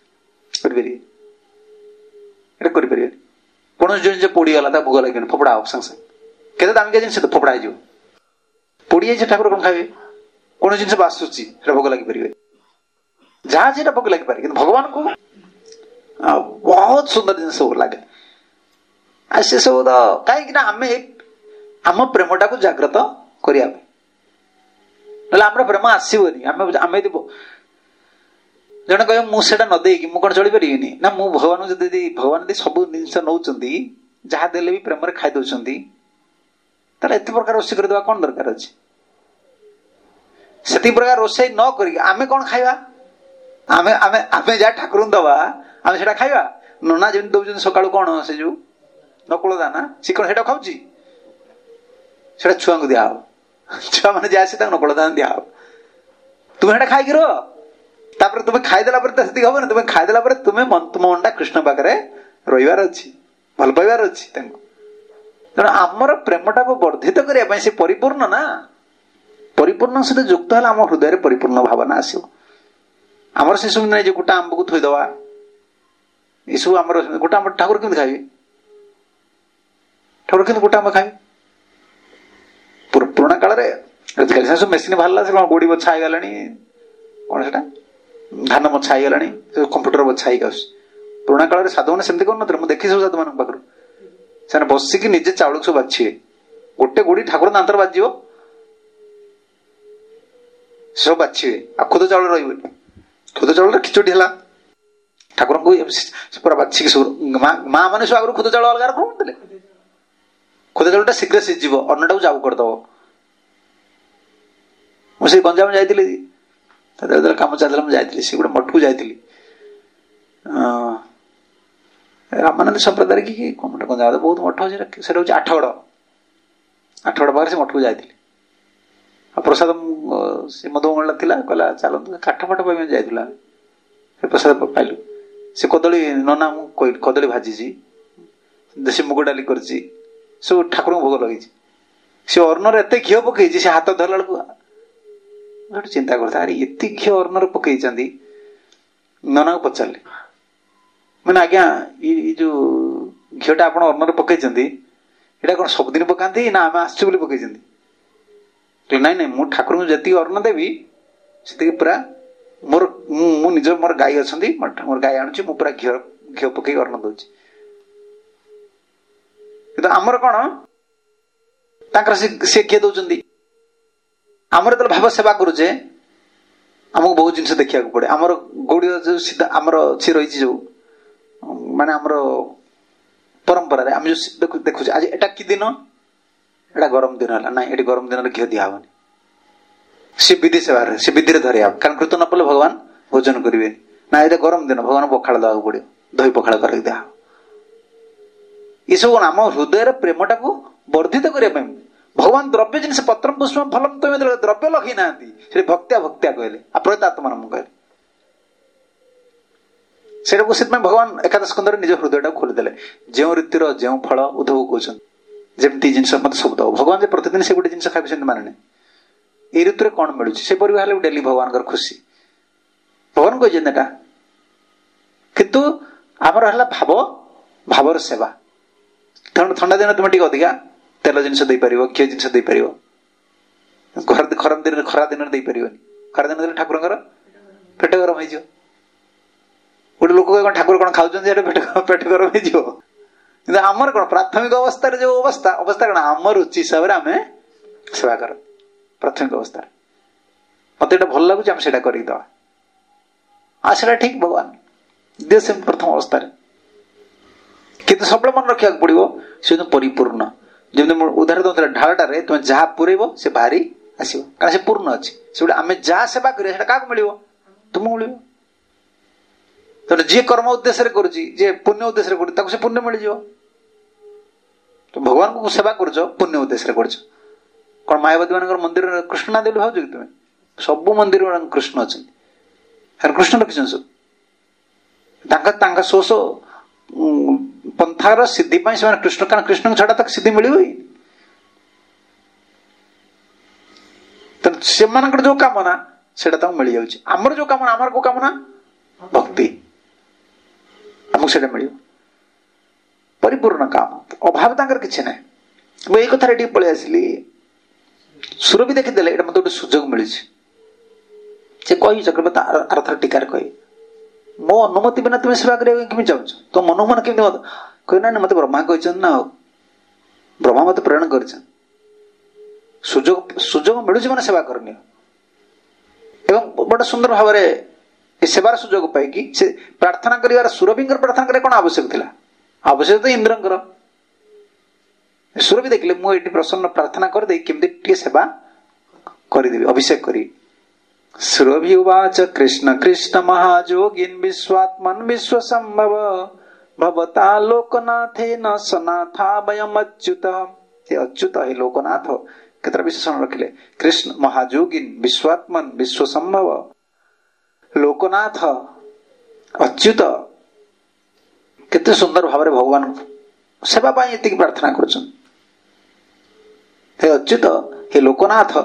ଏଟା କରିପାରିବେ? କୌଣସି ଜିନିଷ ପୋଡିଗଲା, ତା ଭୋଗ ଲାଗିବନି, ଫୋପଡା ହବ ସାଙ୍ଗେ ସାଙ୍ଗେ। କେତେ ଦାମିକା ଜିନିଷ ତ ଫୋପଡା ହେଇଯିବ। ପୋଡି ଯାଇଛି, ଠାକୁର କଣ ଖାଇବେ? କୌଣସି ଜିନିଷ ବାସୁଛି, ସେଟା ଭୋଗ ଲାଗିପାରିବେ? ଯାହା ସେଟା ଭୋଗ ଲାଗିପାରେ, କିନ୍ତୁ ଭଗବାନଙ୍କୁ ବହୁତ ସୁନ୍ଦର ଜିନିଷ ସବୁ ଲାଗେ। ଆଉ ସେ ସବୁ ତ କାହିଁକି ନା ଆମେ ଆମ ପ୍ରେମଟାକୁ ଜାଗ୍ରତ କରିବା ପାଇଁ, ନହେଲେ ଆମର ପ୍ରେମ ଆସିବନି। ଆମେ ଜଣେ କହିବ ମୁଁ ସେଟା ନ ଦେଇକି ମୁଁ କଣ ଚଳିପାରିବିନି? ନା, ମୁଁ ଭଗବାନଙ୍କୁ ଯଦି ଭଗବାନ ଯଦି ସବୁ ଜିନିଷ ନଉଛନ୍ତି, ଯାହା ଦେଲେ ବି ପ୍ରେମରେ ଖାଇ ଦଉଛନ୍ତି, ତାହେଲେ ଏତେ ପ୍ରକାର ରୋଷେଇ କରିଦେବା କଣ ଦରକାର ଅଛି? ସେତିକି ପ୍ରକାର ରୋଷେଇ ନ କରିକି ଆମେ କଣ ଖାଇବା? ଆମେ ଆମେ ଆମେ ଯାହା ଠାକୁରଙ୍କୁ ଦବା, ଆମେ ସେଟା ଖାଇବା? ନନା ଯେମିତି ଦଉଛନ୍ତି ସକାଳୁ, କଣ ସେ ଯୋଉ ନକୁଳ ଦାନା, ସେ କଣ ସେଟା ଖାଉଛି? ସେଟା ଛୁଆଙ୍କୁ ଦିଆହବ। ଛୁଆ ମାନେ ଯାହା ଆସି ତାଙ୍କୁ ନକୁଳ ଦାନା ଦିଆହବ। ତୁମେ ସେଟା ଖାଇକି ରହ, ତାପରେ ତୁମେ ଖାଇଦେଲା ପରେ ତ ସେତିକି ହବନି। ତୁମେ ଖାଇଦେଲା ପରେ ତୁମ ମନଟା କୃଷ୍ଣ ପାଖରେ ରହିବାର ଅଛି, ଭଲ ପାଇବାର ଅଛି ତାଙ୍କୁ। ତେଣୁ ଆମର ପ୍ରେମଟାକୁ ବର୍ଦ୍ଧିତ କରିବା ପାଇଁ ସେ ପରିପୂର୍ଣ୍ଣ ନା, ପରିପୂର୍ଣ୍ଣ ସହିତ ଯୁକ୍ତ ହେଲେ ଆମ ହୃଦୟରେ ପରିପୂର୍ଣ୍ଣ ଭାବନା ଆସିବ। ଆମର ସେସବୁ ନାହିଁ ଯେ ଗୋଟା ଆମ୍ବକୁ ଥୋଇଦବା, ଏସବୁ ଆମର ଗୋଟା ଆମ୍ବ ଠାକୁର କେମିତି ଖାଇବେ? ଠାକୁର କେମିତି ଗୋଟା ଆମ୍ବ ଖାଇବେ? ପୁରୁଣା କାଳରେ, ଆଜିକାଲି ସବୁ ମେସିନ ବାହାରିଲା, ସେ କଣ ଗୋଡି ବଛା ହେଇଗଲାଣି, କଣ ସେଟା ଧାନ ବଛା ହେଇଗଲାଣି, କମ୍ପ୍ୟୁଟର ବଛା ହେଇକି ଆସୁଛି। ପୁରୁଣା କାଳରେ ସାଧୁମାନେ ସେମିତି କରୁନଥିଲେ। ମୁଁ ଦେଖି ସବୁ ସାଧୁମାନଙ୍କ ପାଖରୁ, ସେମାନେ ବସିକି ନିଜେ ଚାଉଳକୁ ସବୁ ବାଛିବେ। ଗୋଟେ ଗୋଡି ଠାକୁର ଦାନ୍ତର ବାଜିବ, ସବୁ ବାଛିବେ, ଆଉ ଖୁଦ ଚାଉଳ ରହିବନି। ଖୁଦ ଚାଉଳରେ ଖିଚୁଡି ହେଲା, ଠାକୁରଙ୍କୁ ପୁରା ବାଛିକି ସବୁ। ମା ମାନେ ସବୁ ଆଗରୁ ଖୁଦ ଚାଉଳ ଅଲଗା ରଖୁଥିଲେ। ଖୁଦ ଚାଉଳଟା ଶୀଘ୍ର ସିଝିବ, ଅନ୍ନଟାକୁ ଯାଉ କରିଦବ। ମୁଁ ସେଇ ଗଞ୍ଜାମ ଯାଇଥିଲି, ଯେତେବେଳେ କାମ ଚାଲିଥିଲା, ମୁଁ ଯାଇଥିଲି ସେ ଗୋଟେ ମଠକୁ ଯାଇଥିଲି, ରାମାନନ୍ଦ ସମ୍ପ୍ରଦାୟ କି କଣ ଗଞ୍ଜାମ ବହୁତ ମଠ ଅଛି, ସେଟା ହଉଛି ଆଠଗଡ ପାଖରେ। ସେ ମଠକୁ ଯାଇଥିଲି, ଆଉ ପ୍ରସାଦ ସେ ମଧୁମଙ୍ଗଳା ଥିଲା, କହିଲା ଚାଲନ୍ତୁ କାଠ ଫାଠ ପାଇଁ ଯାଇଥିଲା। ସେ ପ୍ରସାଦ ପାଇଲୁ। ସେ କଦଳୀ, ନନା ମୁଁ କହିଲି କଦଳୀ ଭାଜିଛି, ଦେଶୀ ମୁଗ ଡାଲି କରିଛି, ସବୁ ଠାକୁରଙ୍କୁ ଭୋଗ ଲଗେଇଛି। ସେ ଅର୍ଣ୍ଣରେ ଏତେ ଘିଅ ପକେଇଛି, ସେ ହାତ ଧରିଲା ବେଳକୁ ଗୋଟେ ଚିନ୍ତା କରୁଥାଏ, ଆରେ ଏତେ ଘିଅ ଅର୍ଣ୍ଣରେ ପକେଇଛନ୍ତି। ନନାଙ୍କୁ ପଚାରିଲି, ମାନେ ଆଜ୍ଞା ଏଇ ଯୋଉ ଘିଅଟା ଆପଣ ଅର୍ଣ୍ଣରେ ପକେଇଛନ୍ତି, ଏଇଟା କଣ ସବୁଦିନ ପକାନ୍ତି ନା ଆମେ ଆସିଛୁ ବୋଲି ପକେଇଛନ୍ତି? ନାଇଁ ନାଇଁ, ମୁଁ ଠାକୁରଙ୍କୁ ଯେତିକି ଅର୍ଣ୍ଣ ଦେବି ସେତିକି ପୁରା ମୁଁ ନିଜ, ମୋର ଗାଈ ଅଛନ୍ତି, ମୋର ଗାଈ ଆଣୁଛି, ମୁଁ ପୁରା ଘିଅ ପକେଇକି ଅର୍ଣ୍ଣ ଦଉଛି। କିନ୍ତୁ ଆମର କଣ, ତାଙ୍କର ସେ କିଏ ଦଉଛନ୍ତି। ଆମର ଯେତେବେଳେ ଭାବ ସେବା କରୁଛେ, ଆମକୁ ବହୁତ ଜିନିଷ ଦେଖିବାକୁ ପଡେ। ଆମର ଗୌଡୀୟ ଯୋଉ ସିଧା ଆମର ଅଛି ରହିଛି, ଯୋଉ ମାନେ ଆମର ପରମ୍ପରାରେ ଆମେ ଯୋଉ ଦେଖୁଛେ, ଆଜି ଏଟା କି ଦିନ, ଏଟା ଗରମ ଦିନ ହେଲା, ନାଇଁ ଏଠି ଗରମ ଦିନରେ ଘିଅ ଦିଆହବନି। ସେ ବିଧି ସେବାରେ, ସେ ବିଧିରେ ଧରିବା, କାରଣ ଘୃତ ନ ପଡିଲେ ଭଗବାନ ଭୋଜନ କରିବେନି। ନା ଏଇଟା ଗରମ ଦିନ, ଭଗବାନ ପଖାଳ ଦେବାକୁ ପଡିବ, ଦହି ପଖାଳ କରିକି ଦିଆହବ। ଏସବୁ ଆମ ହୃଦୟରେ ପ୍ରେମଟାକୁ ବର୍ଦ୍ଧିତ କରିବା ପାଇଁ। ଭଗବାନ ଦ୍ରବ୍ୟ ଜିନିଷ, ପତ୍ର ପୁଷ୍ପ ଫଲମ ଦ୍ରବ୍ୟ ଲଗେଇ ନାହାନ୍ତି, ସେଠି ଭକ୍ତ୍ୟା କହିଲେ, ଅପ୍ରୟତାତ୍ମନ ମୁଁ କହିଲି। ସେଇଟାକୁ ସେଥିପାଇଁ ଭଗବାନ ଏକାଦଶ ସ୍କନ୍ଧରେ ନିଜ ହୃଦୟଟାକୁ ଖୋଲିଦେଲେ। ଯେଉଁ ଋତୁର ଯେଉଁ ଫଳ ଉଦ୍ଧବ କହୁଛନ୍ତି, ଯେମିତି ଜିନିଷ ମତେ ସବୁ ଦବ। ଭଗବାନ ଯେ ପ୍ରତିଦିନ ସେ ଗୋଟେ ଜିନିଷ ଖାଇବେ ସେମିତି ମାନେ ନାହିଁ। ଏଇ ଋତୁରେ କଣ ମିଳୁଛି, ସେ ପରିବା ହେଲେ ଡେଲି ଭଗବାନଙ୍କର ଖୁସି, ଭଗବାନ କହିଛନ୍ତି ଏଟା। କିନ୍ତୁ ଆମର ହେଲା ଭାବର ସେବା। ତେଣୁ ଥଣ୍ଡା ଦିନ ତୁମେ ଟିକେ ଅଧିକା ତେଲ ଜିନିଷ ଦେଇପାରିବ, ଘିଅ ଜିନିଷ ଦେଇପାରିବ। ଖରା ଦିନରେ ଦେଇପାରିବନି। ଖରା ଦିନ ଦେଲେ ଠାକୁରଙ୍କର ପେଟ ଗରମ ହେଇଯିବ। ଗୋଟେ ଲୋକ କଣ ଠାକୁର କଣ ଖାଉଛନ୍ତି, ପେଟ ଗରମ ହେଇଯିବ। କିନ୍ତୁ ଆମର କଣ, ପ୍ରାଥମିକ ଅବସ୍ଥାରେ ଯୋଉ ଅବସ୍ଥା କଣ, ଆମ ରୁଚି ହିସାବରେ ଆମେ ସେବା କର। ପ୍ରାଥମିକ ଅବସ୍ଥାରେ ମତେ ଏଇଟା ଭଲ ଲାଗୁଛି, ଆମେ ସେଇଟା କରିକି ଦବା, ଆଉ ସେଇଟା ଠିକ ଭଗବାନ ଦିଅ ସେ ପ୍ରଥମ ଅବସ୍ଥାରେ। କିନ୍ତୁ ସବୁବେଳେ ମନେ ରଖିବାକୁ ପଡିବ, ସେ ପରିପୂର୍ଣ୍ଣ। ଯେମିତି ମୁଁ ଉଦାହରଣ ଦଉଥିଲା, ଢାଳଟାରେ ତୁମେ ଯାହା ପୁରେଇବ ସେ ବାହାରି ଆସିବ, କାରଣ ସେ ପୂର୍ଣ୍ଣ ଅଛି। ସେଗୁଡା ଆମେ ଯାହା ସେବା କରିବା ସେଟା କାହାକୁ ମିଳିବ, ତୁମକୁ ମିଳିବ। ତେଣୁ ଯିଏ କର୍ମ ଉଦ୍ଦେଶ୍ୟରେ କରୁଛି, ଯିଏ ପୁଣ୍ୟ ଉଦ୍ଦେଶ୍ୟରେ କରୁଛି, ତାକୁ ସେ ପୁଣ୍ୟ ମିଳିଯିବ। तो भगवान को सेवा करछ पुण्य उद्देश्य करछ कोन मायावती मानकर मंदिर कृष्ण ना देलु भाउज कि तुमे सब मंदिर में कृष्ण अच्छा हर कृष्ण रखिछन सब तांका सोस पंथार सिद्धि पाई से कृष्ण कारण कृष्ण छड़ा तक सिद्धि मिलिबो ही तो से मानकर जो कामना सेटा तक मिल जाउछि हमर जो कामना हमर को कामना भक्ति हमको सेटा मिलिबो परिपूर्ण काम अभाव तांकर किछ नै मु एई कथा रेडी पळे आसली सुरभि देखि देले एटा मते सुजोग मिलि से कही चक्रवर्ती आरथर टीकार कही मो अनुमति बिना तुम्हें सेवा करिया केमि चाहछ तो मन मन केमि मत कहि ना मते ब्रह्मा कहिछन ना ब्रह्मा मते प्रेरण करछन सुजोग सुजोग मिलुछि माने सेवा करनी एवं बड़ा सुंदर भाव रे ए सेवार सुजोग पाई कि से प्रार्थना करिवार सुरभिंकर प्रार्थना करे कोन आवश्यक थिला आवश्यक तो इंद्रंकर सुरभि देखले मु एटी प्रसन्न प्रार्थना कर दे केमति टिके सेवा करि देबी अभिषेक करी सुरभि उवाच कृष्ण कृष्ण महाजोगिन विश्वात्मन विश्वसंभव भवता लोकनाथे न सनाथा वयम अच्युत हे अच्युत हे लोकनाथ केतरा विशेषण रखिले कृष्ण महाजोगिन विश्वात्मन विश्वसंभव लोकनाथ अच्युत केते सुंदर भाव भगवान सेवा पाई एति प्रार्थना करछन हे अच्युत हे लोकनाथ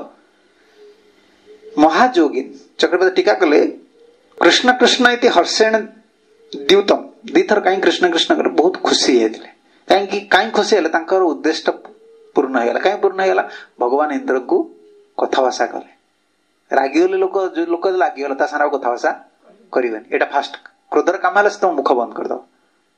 महाजोगिन चक्रवर्ती टीका कले कृष्ण कृष्ण इति हर्षेण द्यूतम दीथर कहीं कृष्ण कृष्ण कर बहुत खुशी हेतिले कहीं खुशी हेले तांकर उद्देश्य पूर्ण हेला कहीं पूर्ण हेला भगवान इंद्र को कथा भाषा कले रागी गले लोक जो लोक लागी गला ता सारा कथा भाषा करिवेन एटा फास्ट क्रोधर काम हेला से मुख बंद कर दो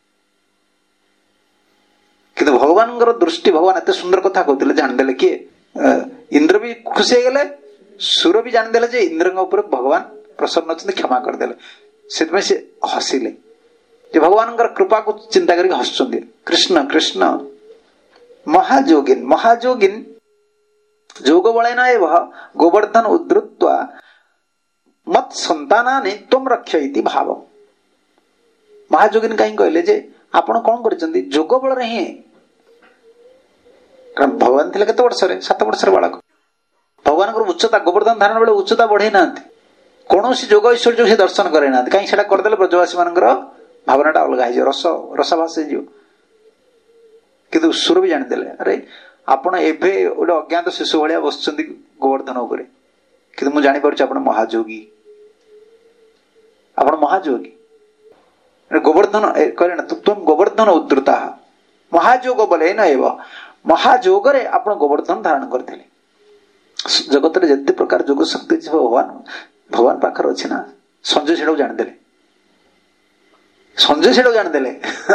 किंतु भगवान दृष्टि भगवान एते सुंदर कथा कहते जान देले कि इंद्र भी खुशी गले सुर भी जान देले जे इंद्र ऊपर भगवान प्रसन्न अछन क्षमा कर देले सेतमे से हसिले जे भगवान कृपा को चिंता करके हसछन कृष्ण कृष्ण महाजोगिन महाजोगिन जोग बलेन एव गोवर्धन उद्धृत्वा मत संतानानि तुम रक्ष इति भाव महाजोगिन कहीं कहले जे आपण कोन करछन्ती जोग बल रे ही कारण भगवान थिले केते वर्ष रे 7 वर्ष रे बालक भगवान को उच्चता गोवर्धन धारण बेले उच्चता बढ़े ना कौन जोग ऐश्वर्य से दर्शन करे ना कहीं से करदे ब्रजवासी मान भावनाटा अलग हो रस रसभास किंतु सुर भी जानीदे अरे आपण एभे गोटे अज्ञात शिशु भाया बस गोवर्धन उपर कि मुझे जापर आप महाजोगी आप महाजोगी गोवर्धन कहले ना तुम गोवर्धन उद्धृता महाजोग बोले न महाजोग आप गोवर्धन धारण करते जगत रे जते प्रकार जोग शक्ति भगवान भगवान पाखर अछि ना संजय सेडा जान देले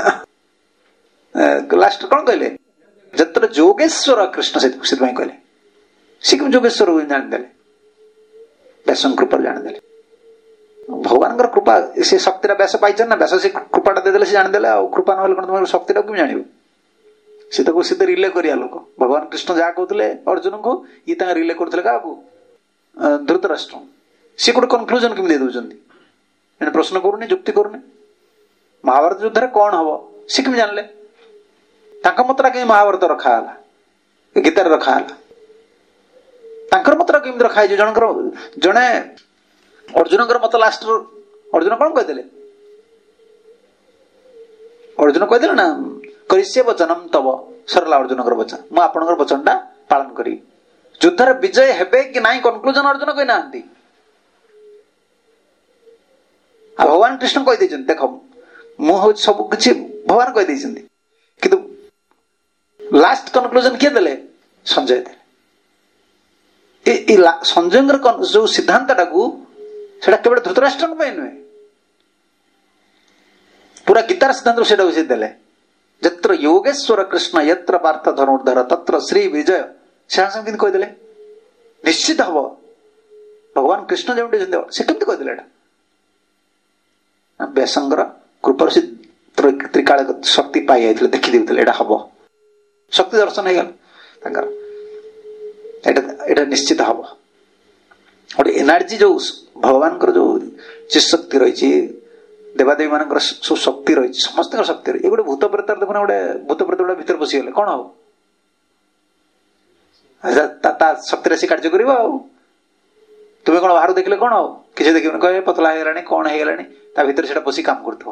लास्ट कौन कहले जत्र जोगेश्वर कृष्ण से कहले सिकम जोगेश्वर जान देले व्यासन कृपा जान देले भगवान कृपा से शक्ति व्यास पाई ना व्यास से कृपाटा दे देले से जान देले कृपा न होले तुम शक्ति को जानिबो से तो सीधे रिले करिया लोक भगवान कृष्ण जहाँ कहते अर्जुन को ये रिले करते क्या धृतराष्ट्र सी गोटे कनक्लूजन केमी दे दौरान प्रश्न करूनी जुक्ति करूनी महाभारत युद्ध कौन हम सी केमी जानले मतरा कहीं महाभारत रखाला गीतार रखाला मतरा केमी रखाई जनकर जड़े अर्जुन मत लास्ट अर्जुन कौन कहते अर्जुन कहते ना करिष्ये वचनम तब सरला अर्जुन वचन मु आपनकर वचनटा पालन करी युद्धर विजय हेबे कि नाही कनक्लूजन अर्जुन कहि नांती भगवान कृष्ण कहि दैछन देख मु हो सब किछि भगवान कहि दैछन किंतु लास्ट कनक्लूजन के देले संजय देले ए संजयंगर जो सिद्धांतटा को सेटा केवल धृतराष्ट्र पे नुहे पूरा गीतार सिद्धांत सेटा उसे देले जत्र योगेश्वर कृष्ण यत्र पार्थ धनुर्धर तत्र श्री विजय से कहदेले निश्चित हम भगवान कृष्ण जो से कमी कहदेले व्यासंगर कृपा से त्रिकाल शक्ति पाई जाते देखी देते हम शक्ति दर्शन हो गला निश्चित हम गोटे एनर्जी जो भगवान जो चित शक्ति रही देवादेवी मान सब शक्ति रही समस्त शक्ति रही गोटे भूत प्रेत देखुना गोटे भूत प्रेत गोटे भीतर पशिगले कौन हम ଶକ୍ତିରେ ସେ କାର୍ଯ୍ୟ କରିବ। ଆଉ ତୁମେ କଣ ବାହାରୁ ଦେଖିଲେ କଣ ଆଉ କିଛି ଦେଖିବନି, କହିବେ ପତଳା ହେଇଗଲାଣି କଣ ହେଇଗଲାଣି, ତା ଭିତରେ ସେଟା ବସି କାମ କରୁଥିବ।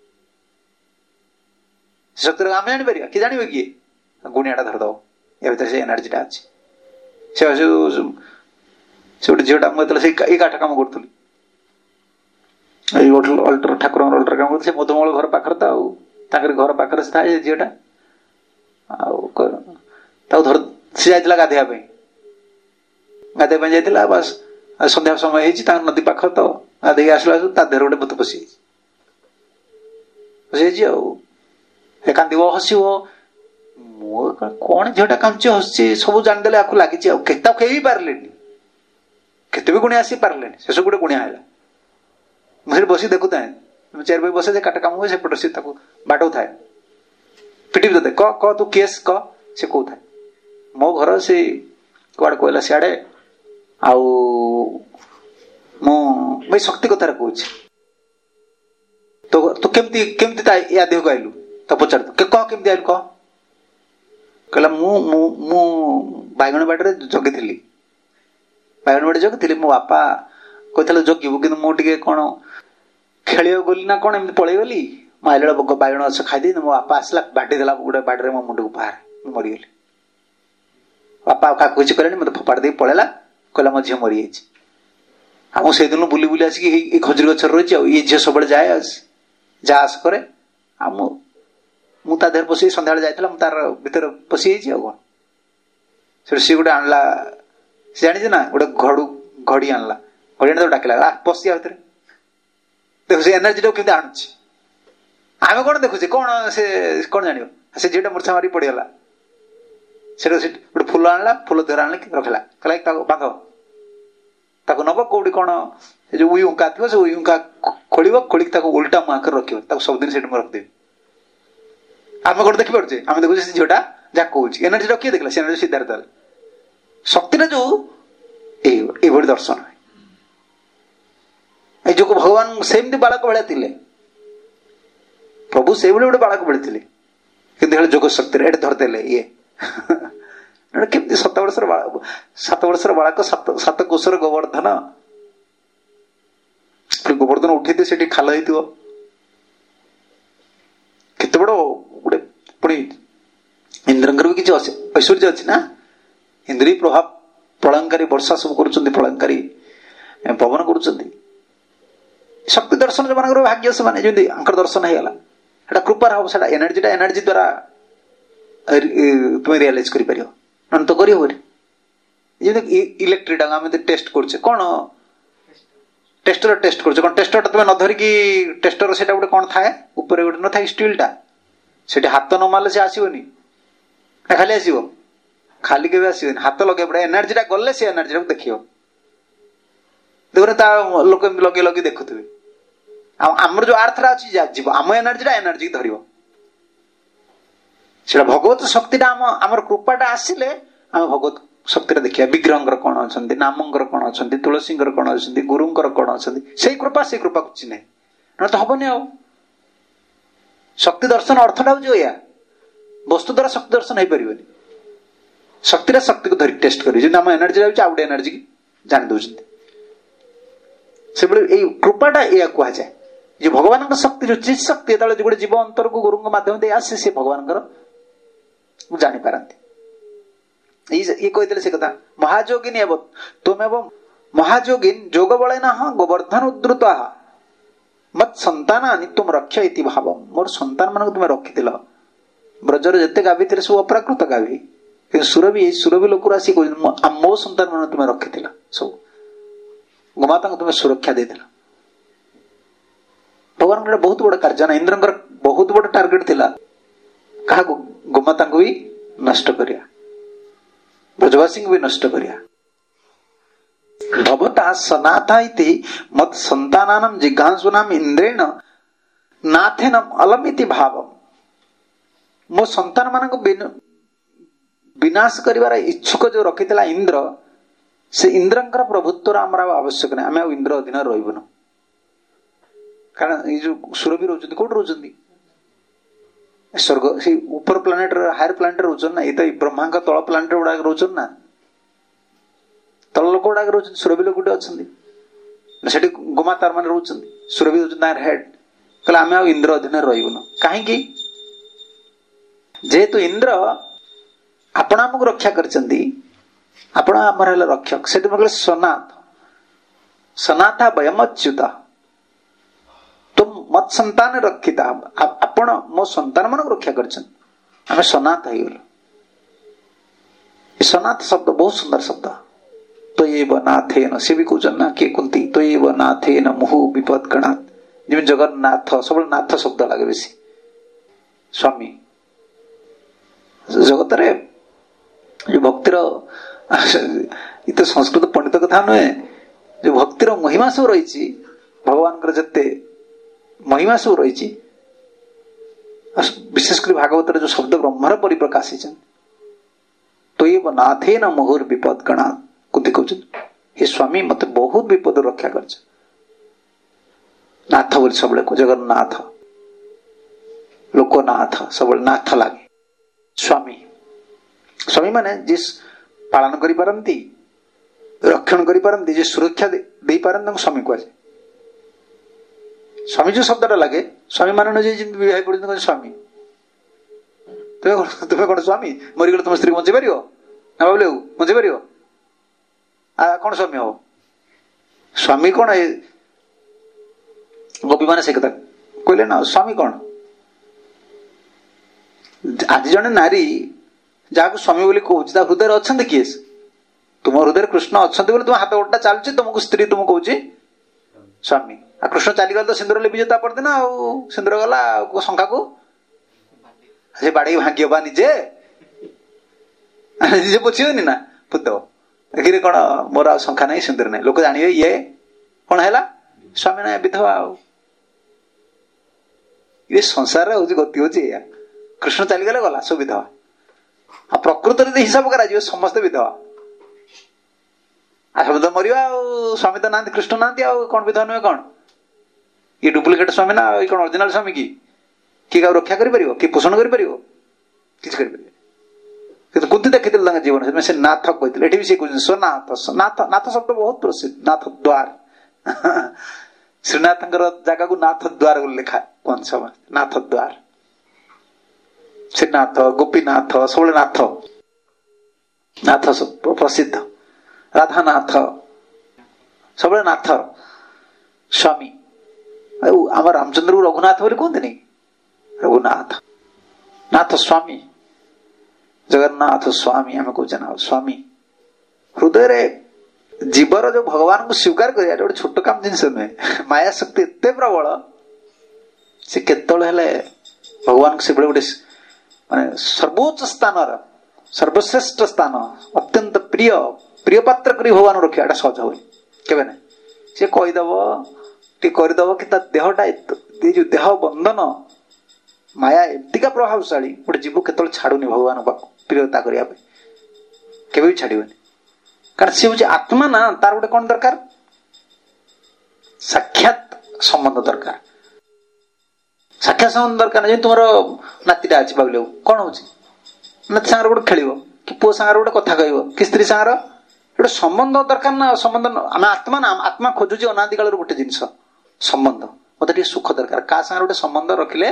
ସେ ଶକ୍ତିର ଆମେ ଜାଣିପାରିବା? କିଏ ଜାଣିବ? କିଏ? ଗୁଣିଆଟା ଧରିଦବ ଏ ଭିତରେ ସେ ଏନର୍ଜିଟା ଅଛି। ସେ ଗୋଟେ ଝିଅଟା, ମୁଁ ଯେତେବେଳେ ଏଇ କାଠ କାମ କରୁଥିଲି, ଏଇ ଅଲ୍ଟର ଠାକୁରଙ୍କର ଅଲ୍ଟର କାମ କରୁଥିଲି, ସେ ମଧୁମଳ ଘର ପାଖରେ ତ, ଆଉ ତାଙ୍କର ଘର ପାଖରେ ସେ ଥାଏ ଝିଅଟା। ଆଉ ତାକୁ ସେ ଯାଇଥିଲା ଗାଧୋଇବା ପାଇଁ ଯାଇଥିଲା। ବାସ୍ ସନ୍ଧ୍ୟା ସମୟ ହେଇଛି, ତାଙ୍କ ନଦୀ ପାଖ ତ, ଗାଧୋଇକି ଆସିଲା ତା ଦେହରେ ଗୋଟେ ଭୂତ ପଶିଯାଇଛି। ଆଉ ଏ କାନ୍ଦିବ, ହସିବ। ମୁଁ କଣ ଝିଅଟା କାନ୍ଦୁଛି ହସୁଛି ସବୁ ଜାଣିଦେଲେ, ଆକୁ ଲାଗିଛି। ଆଉ କେତେ କେହି ପାରିଲେନି, କେତେ ବି ଗୁଣିଆ ଆସି ପାରିଲେନି। ଶେଷ ଗୋଟେ ଗୁଣିଆ ହେଲା। ମୁଁ ସେଠି ବସି ଦେଖୁଥାଏ, ଚେୟାର ପାଇଁ ବସେ, ଯେ କାଟ କାମ ହୁଏ, ସେପଟେ ସେ ତାକୁ ବାଟଉଥାଏ, ପିଟିବି ତତେ, କହ ତୁ କେସ୍ କହ। ସେ କହୁଥାଏ ମୋ ଘର ସେ କୁଆଡେ କହିଲା ସିଆଡେ, ଆଉ ମୁଁ ଭାଇ ଶକ୍ତି କଥାରେ କହୁଛି, ତୁ କେମିତି ୟା ଦେହକୁ ଆଇଲୁ? ତ ପଚାର, କହ କେମିତି ଆଇଲୁ କହ। କହିଲା ମୁଁ ବାଇଗଣ ବାଡ଼ିରେ ଜଗିଥିଲି, ମୋ ବାପା କହିଥିଲେ ଜଗିବୁ, କିନ୍ତୁ ମୁଁ ଟିକେ କଣ ଖେଳିବାକୁ ଗଲି ନା କଣ, ଏମିତି ପଳେଇଗଲି। ମୁଁ ଆଇଲା ବେଳେ ବାଇଗଣ ଗଛ ଖାଇଦେଇ, ମୋ ବାପା ଆସିଲା, ବାଡି ଦେଲା ଗୋଟେ ବାଡ଼ିରେ ମୋ ମୁଣ୍ଡକୁ ବାହାରେ, ମୁଁ ମରିଗଲି। ବାପା ଆଉ କାହାକୁ କିଛି କହିଲେନି, ମତେ ଫୋପାଡ଼ି ଦେଇକି ପଳେଇଲା, କହିଲା ମୋ ଝିଅ ମରିଯାଇଛି। ଆଉ ମୁଁ ସେଇଦିନ ବୁଲି ବୁଲି ଆସିକି ଏଇ ଖଜୁରୀ ଗଛରେ ରହିଛି। ଆଉ ଏଇ ଝିଅ ସବୁବେଳେ ଯା ଆସ କରେ। ଆଉ ମୁଁ ତା ଦେହରେ ପଶି, ସନ୍ଧ୍ୟାବେଳେ ଯାଇଥିଲା, ମୁଁ ତାର ଭିତରେ ପଶିଯାଇଛି। ଆଉ କଣ, ସେଠୁ ସିଏ ଗୋଟେ ଆଣିଲା, ସେ ଜାଣିଛି ନା, ଗୋଟେ ଘଡି ଆଣିଲା, ଘଡି ଆଣି ତାକୁ ଡାକିଲା, ପଶିବା ଭିତରେ। ଦେଖୁ ସେ ଏନର୍ଜିଟାକୁ କେମିତି ଆଣୁଛି। ଆମେ କଣ ଦେଖୁଛେ, କଣ ସେ କଣ ଜାଣିବ? ସେ ଝିଅଟା ମୂର୍ଚ୍ଛା ମାରି ପଡିଗଲା। ସେଠୁ ଗୋଟେ ଫୁଲ ଆଣିଲା, ଫୁଲ ଦେହରେ ଆଣିଲା, ରଖିଲା, କହିଲା ତାକୁ ବାନ୍ଧ, ତାକୁ ନବ କୋଉଠି କଣ ସେ ଯୋଉ ଉଇ ଉଙ୍କା ଥିବ, ସେ ଉଇ ଉଙ୍କା ଖୋଳିକି ତାକୁ ଓଲଟା ମୁହାଁକରେ ରଖିବ, ତାକୁ ସବୁଦିନ ସେଠି ମୁଁ ରଖିଦେବି। ଆମେ କଣ ଦେଖିପାରୁଛେ? ଆମେ ଦେଖୁଛେ ସେ ଝିଅଟା ଯାହା କହୁଛି। ଏନର୍ଜି କିଏ ଦେଖିଲା? ସେ ଏନର୍ଜି ସିଦ୍ଧାର୍ଥ ଦେଲା। ଶକ୍ତିଟା ଯୋଉ ଏଇଭଳି ଦର୍ଶନ। ଏଇ ଯୋଉ ଭଗବାନ ସେମିତି ବାଳକ ଭଳିଆ ଥିଲେ, ପ୍ରଭୁ ସେଇଭଳି ଗୋଟେ ବାଳକ ଭଳି ଥିଲେ, କିନ୍ତୁ ହେଲେ ଯୋଗ ଶକ୍ତିରେ ଏଠି ଧରିଦେଲେ। କେମିତି 7 ବର୍ଷର ବାଳକ, 7 କୋଶର ଗୋବର୍ଦ୍ଧନ ଉଠେଇଥିବ, ସେଠି ଖାଲ ହେଇଥିବ। କେତେ ବଡ ଗୋଟେ, ପୁଣି ଇନ୍ଦ୍ରଙ୍କର ବି କିଛି ଐଶ୍ୱର୍ଯ୍ୟ ଅଛି ନା। ଇନ୍ଦ୍ର ପ୍ରଭାବ, ପ୍ରଳୟଙ୍କାରୀ ବର୍ଷା ସବୁ କରୁଛନ୍ତି, ପ୍ରଳୟଙ୍କାରୀ ପବନ କରୁଛନ୍ତି। ଶକ୍ତି ଦର୍ଶନ ଯୋଉମାନଙ୍କର ଭାଗ୍ୟ, ସେମାନେ ଯେମିତି ଆଙ୍କର ଦର୍ଶନ ହେଇଗଲା, ସେଟା କୃପାର ହବ। ସେଟା ଏନର୍ଜି ଦ୍ୱାରା ତୁମେ ରିଅଲାଇଜ କରିପାରିବ, ନହେଲେ ତ କରିହବନି। ଯେମିତି ଇଲେକ୍ଟ୍ରିଟା ଆମେ ଟେଷ୍ଟ କରୁଛେ, କଣ ଟେଷ୍ଟର ଟେଷ୍ଟ କରୁଛେ, କଣ ଟେଷ୍ଟରଟା ତୁମେ ନ ଧରିକି, ଟେଷ୍ଟର ସେଟା ଗୋଟେ କଣ ଥାଏ ଉପରେ, ଗୋଟେ ନଥାଏ ଷ୍ଟିଲଟା, ସେଠି ହାତ ନ ମାରିଲେ ସେ ଆସିବନି ନା ଖାଲି ଆସିବ? ଖାଲି କେବେ ଆସିବନି, ହାତ ଲଗେଇବା ପଡେ। ଏନର୍ଜିଟା ଗଲେ ସେ ଏନର୍ଜିଟାକୁ ଦେଖିବ। ଦେଖୁନ, ତା ଲୋକ ଏମିତି ଲଗେଇ ଦେଖୁଥିବେ। ଆଉ ଆମର ଯୋଉ ଆର୍ଥଟା ଅଛି, ଯିବ ଆମ ଏନର୍ଜିକି ଧରିବ। ସେଟା ଭଗବତ ଶକ୍ତିଟା ଆମର କୃପାଟା ଆସିଲେ ଆମେ ଭଗବତ ଶକ୍ତିଟା ଦେଖିବା। ବିଗ୍ରହଙ୍କର କଣ ଅଛନ୍ତି, ନାମଙ୍କର କଣ ଅଛନ୍ତି, ତୁଳସୀଙ୍କର କଣ ଅଛନ୍ତି, ଗୁରୁଙ୍କର କଣ ଅଛନ୍ତି, ସେଇ କୃପାକୁ ଚିହ୍ନେ, ନହେଲେ ତ ହବନି। ଆଉ ଶକ୍ତି ଦର୍ଶନ ଅର୍ଥଟା ହଉଛି ଏଇଆ। ବସ୍ତୁ ଦ୍ୱାରା ଶକ୍ତି ଦର୍ଶନ ହେଇପାରିବନି। ଶକ୍ତିଟା ଶକ୍ତିକୁ ଧରି ଟେଷ୍ଟ କରିବି, ଯେମିତି ଆମ ଏନର୍ଜି ଯାଉଛି ଆଉ ଗୋଟେ ଏନର୍ଜି କି ଜାଣି ଦଉଛନ୍ତି। ସେଭଳି ଏଇ କୃପାଟା ଏଇଆ କୁହାଯାଏ, ଯେ ଭଗବାନଙ୍କ ଶକ୍ତି, ଯୋଉ ଚିତ୍ ଶକ୍ତି, ଯେତେବେଳେ ଗୋଟେ ଜୀବ ଅନ୍ତରକୁ ଗୁରୁଙ୍କ ମାଧ୍ୟମ ଦେଇ ଆସେ, ସେ ଭଗବାନଙ୍କର ଜାଣିପାରନ୍ତି। ଇଏ କହିଥିଲେ ସେ କଥା, ମହାଯୋଗିନୀ ଏବ ତୁମେବ ମହାଯୋଗିନ ଯୋଗ ବଳେନ ଗୋବର୍ଦ୍ଧନ ଉଦ୍ଧୃତ ମତ୍ ସନ୍ତାନ ତୁମ ରକ୍ଷ ଇତି ଭାବ। ମୋର ସନ୍ତାନ ମାନଙ୍କୁ ତୁମେ ରଖିଥିଲ। ବ୍ରଜରେ ଯେତେ ଗାଭୀ ଥିଲେ ସବୁ ଅପ୍ରାକୃତ ଗାଭୀ, କିନ୍ତୁ ସୁରଭି ଲୋକରୁ ଆସି କହୁଛନ୍ତି ମୋ ସନ୍ତାନ ମାନଙ୍କୁ ତୁମେ ରଖିଥିଲ, ସବୁ ଗୋମାତାଙ୍କୁ ତୁମେ ସୁରକ୍ଷା ଦେଇଥିଲ। ଭଗବାନଙ୍କର ବହୁତ ବଡ କାର୍ଯ୍ୟ ନା। ଇନ୍ଦ୍ରଙ୍କର ବହୁତ ବଡ ଟାର୍ଗେଟ ଥିଲା, କାହାକୁ? ଗୋମାତାଙ୍କୁ ବି ନଷ୍ଟ କରିବା, ବ୍ରଜବାସୀଙ୍କୁ ବି ନଷ୍ଟ କରିବା। ଭବତା ସନାଥା ଇତି ମତ୍ ସନ୍ତାନାନାଂ ଜିଘାଂସୁନାଂ ଇନ୍ଦ୍ରେଣ ନାଥେନ ଅଲମିତି ଭାବମ୍। ମୋ ସନ୍ତାନ ମାନଙ୍କୁ ବିନାଶ କରିବାର ଇଚ୍ଛୁକ ଯୋଉ ରଖିଥିଲା ଇନ୍ଦ୍ର, ସେ ଇନ୍ଦ୍ରଙ୍କର ପ୍ରଭୁତ୍ୱର ଆମର ଆଉ ଆବଶ୍ୟକ ନାହିଁ। ଆମେ ଆଉ ଇନ୍ଦ୍ର ଅଧୀନରେ ରହିବୁନୁ। କାରଣ ଏଇ ଯୋଉ ସୁରଭି ରହୁଛନ୍ତି, କୋଉଠି ରହୁଛନ୍ତି? स्वर्ग से ऊपर प्लानेट हायर प्लानेट रोचन ना ये तो ब्रह्मा का तल प्लानेट गुड़ा रोचन ना तल लोक गुड़ा रोचन सुरभि लोक गुटे अच्छा से गुमा तार मान रोचन सुरभि होचन हेड कहले आम इंद्र अधीन रहीबुन कहीं जेहेतु इंद्र आपण आमको रक्षा करचंदी आपण आमर हेला रक्षक से कहले सनाथ सनाथा वयम अच्युता तुम मत संतान रक्षिता आपण मो संतान मान रक्षा करछन आमे सनाथ हेगल सनाथ शब्द बहुत सुंदर शब्द तो ये नाथेन से भी कहउछन ना के कुंती तो ये नाथेन मुहु विपद गणात जिमे जगन्नाथ सब नाथ शब्द लागे बेसी स्वामी जगत रे जो भक्तिर इत संस्कृत पंडित कथा नुहे जो भक्तिर महिमा सब रही भगवान जिते महिमा सब रही विशेषकर भागवत जो शब्द ब्रह्मर परिप्रकाश तो ये नाथे न मुहुर विपद गणा कुंती कहते हे स्वामी मत बहुत विपद रक्षा कर नाथ बोली सब जगन्नाथ लोकनाथ सब नाथ लगे स्वामी स्वामी माने जिस पालन करि पारंती रक्षण करि पारंती जे सुरक्षा दे पारंती स्वामी कह स्वामी जो शब्द लगे स्वामी मान विवाह पड़े स्वामी तुम्हें कौन स्वामी मरीगले तुम स्त्री बंचे पार ना बाबू बंचे पार कौन स्वामी हम स्वामी कौन गोपी मैंने से कथा कहले ना स्वामी कौन आज जड़े नारी जहाँ स्वामी बोली कहूँ हृदय अच्छा किए तुम हृदय कृष्ण अच्छा बोले तुम हाथ गोटा चलुची तुमको स्त्री तुम कहूँ स्वामी आ कृष्ण चलीगल तो सिंदूर लिपि ता परदिन आ सिंदूर गला शंखा को से बाड़ी भांगी बा निजे निजे पोछिबनी ना पुत कि कौन मोर आ शंखा नहीं सिंदूर नहीं लोक जानिए ये कौन है स्वामी ना विधवा ये संसार हूँ गति हूँ कृष्ण चलीगले गला सब विधवा आ प्रकृत हिसाब करा समस्त विधवा आ सब तो मरिया स्वामी तो ना कृष्ण ना कौन विधवा नुहे कौन ये डुप्लिकेट स्वामी ना ये कौन ओरिजिनल स्वामी की रक्षा करिपरियो कि पोषण करिपरियो किछ करिपरियो किंतु कुंती देखिथिल तांग जीवन में से नाथ कहथिले एठी भी से कहथिले सोनाथ नाथ नाथ शब्द बहुत प्रसिद्ध नाथ द्वार श्रीनाथंकर जगह को नाथ द्वार बोली लिखा कौन सब नाथ द्वार श्रीनाथ गोपीनाथ सब नाथ नाथ प्रसिद्ध राधानाथ सब नाथ स्वामी आम रामचंद्र को रघुनाथ बोली कहते नहीं रघुनाथ नाथ स्वामी जगन्नाथ स्वामी आम कहे ना स्वामी हृदय रे जीवर जो भगवान को स्वीकार कर गोटे छोट काम जिनस नुहे माया शक्ति एत प्रबल से केतले भगवान को से गोटे माने सर्वोच्च स्थान सर्वश्रेष्ठ स्थान अत्यंत प्रिय प्रिय पात्र कर भगवान रखा एटा सहज हुए केवे ना सी कहीदेव टी करदेव कि देहटा जो देह बंधन माया एमतीका प्रभावशाली गोटे जीव केतल छाड़ुनी भगवान प्रियता करने केवे भी छाड़बनी कारण सी हूँ आत्मा ना तार गोटे कौन दरकार साक्षात संबंध दरकार साक्षात संबंध दरकार नहीं तुम नातीटा अच्छी बाबू कौन हूँ नाती सागर गोटे खेल कि पुओ सागर गोटे कथा कह कि स्त्री सागर गोटे संबंध दरकार ना संबंध आम आत्मा ना आत्मा खोजुची अनादि काल गोटे जिनस संबंध मत टे सुख दरकार क्या सागर गोटे संबंध रखिले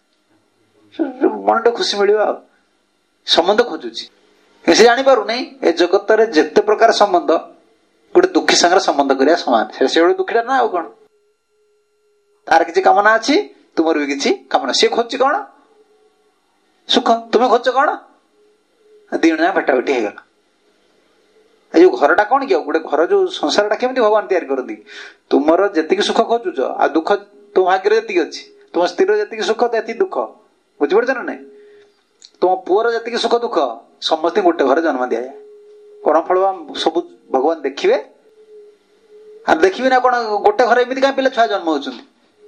मन टे खुशी मिल संबंध खोजुची से जापर नहीं ए जगत रे जेते प्रकार संबंध गोटे दुखी सागर संबंध करिया समान से गोटे दुखीटा ना कौन तार किसी कामना अच्छी तुमर भी किसी कामना सी खोज कौन सुख तुम्हें खोज कौन दिण भेटा भेटी होगा जो घरटा कौन कि गोटे घर जो संसार केमी भगवान तैयारी करती तुमर जी सुख खोजुच आ दुख तुम भाग्य जी अच्छी तुम स्त्री जी सुख जी दुख बुझीपड़ ना ना तुम पुअर जी सुख दुख समस्त गोटे घर जन्म दिया जाए कौन फल सब भगवान देखिए और देखिए ना कौन गोटे घर एमती कहीं पिला छुआ जन्म होती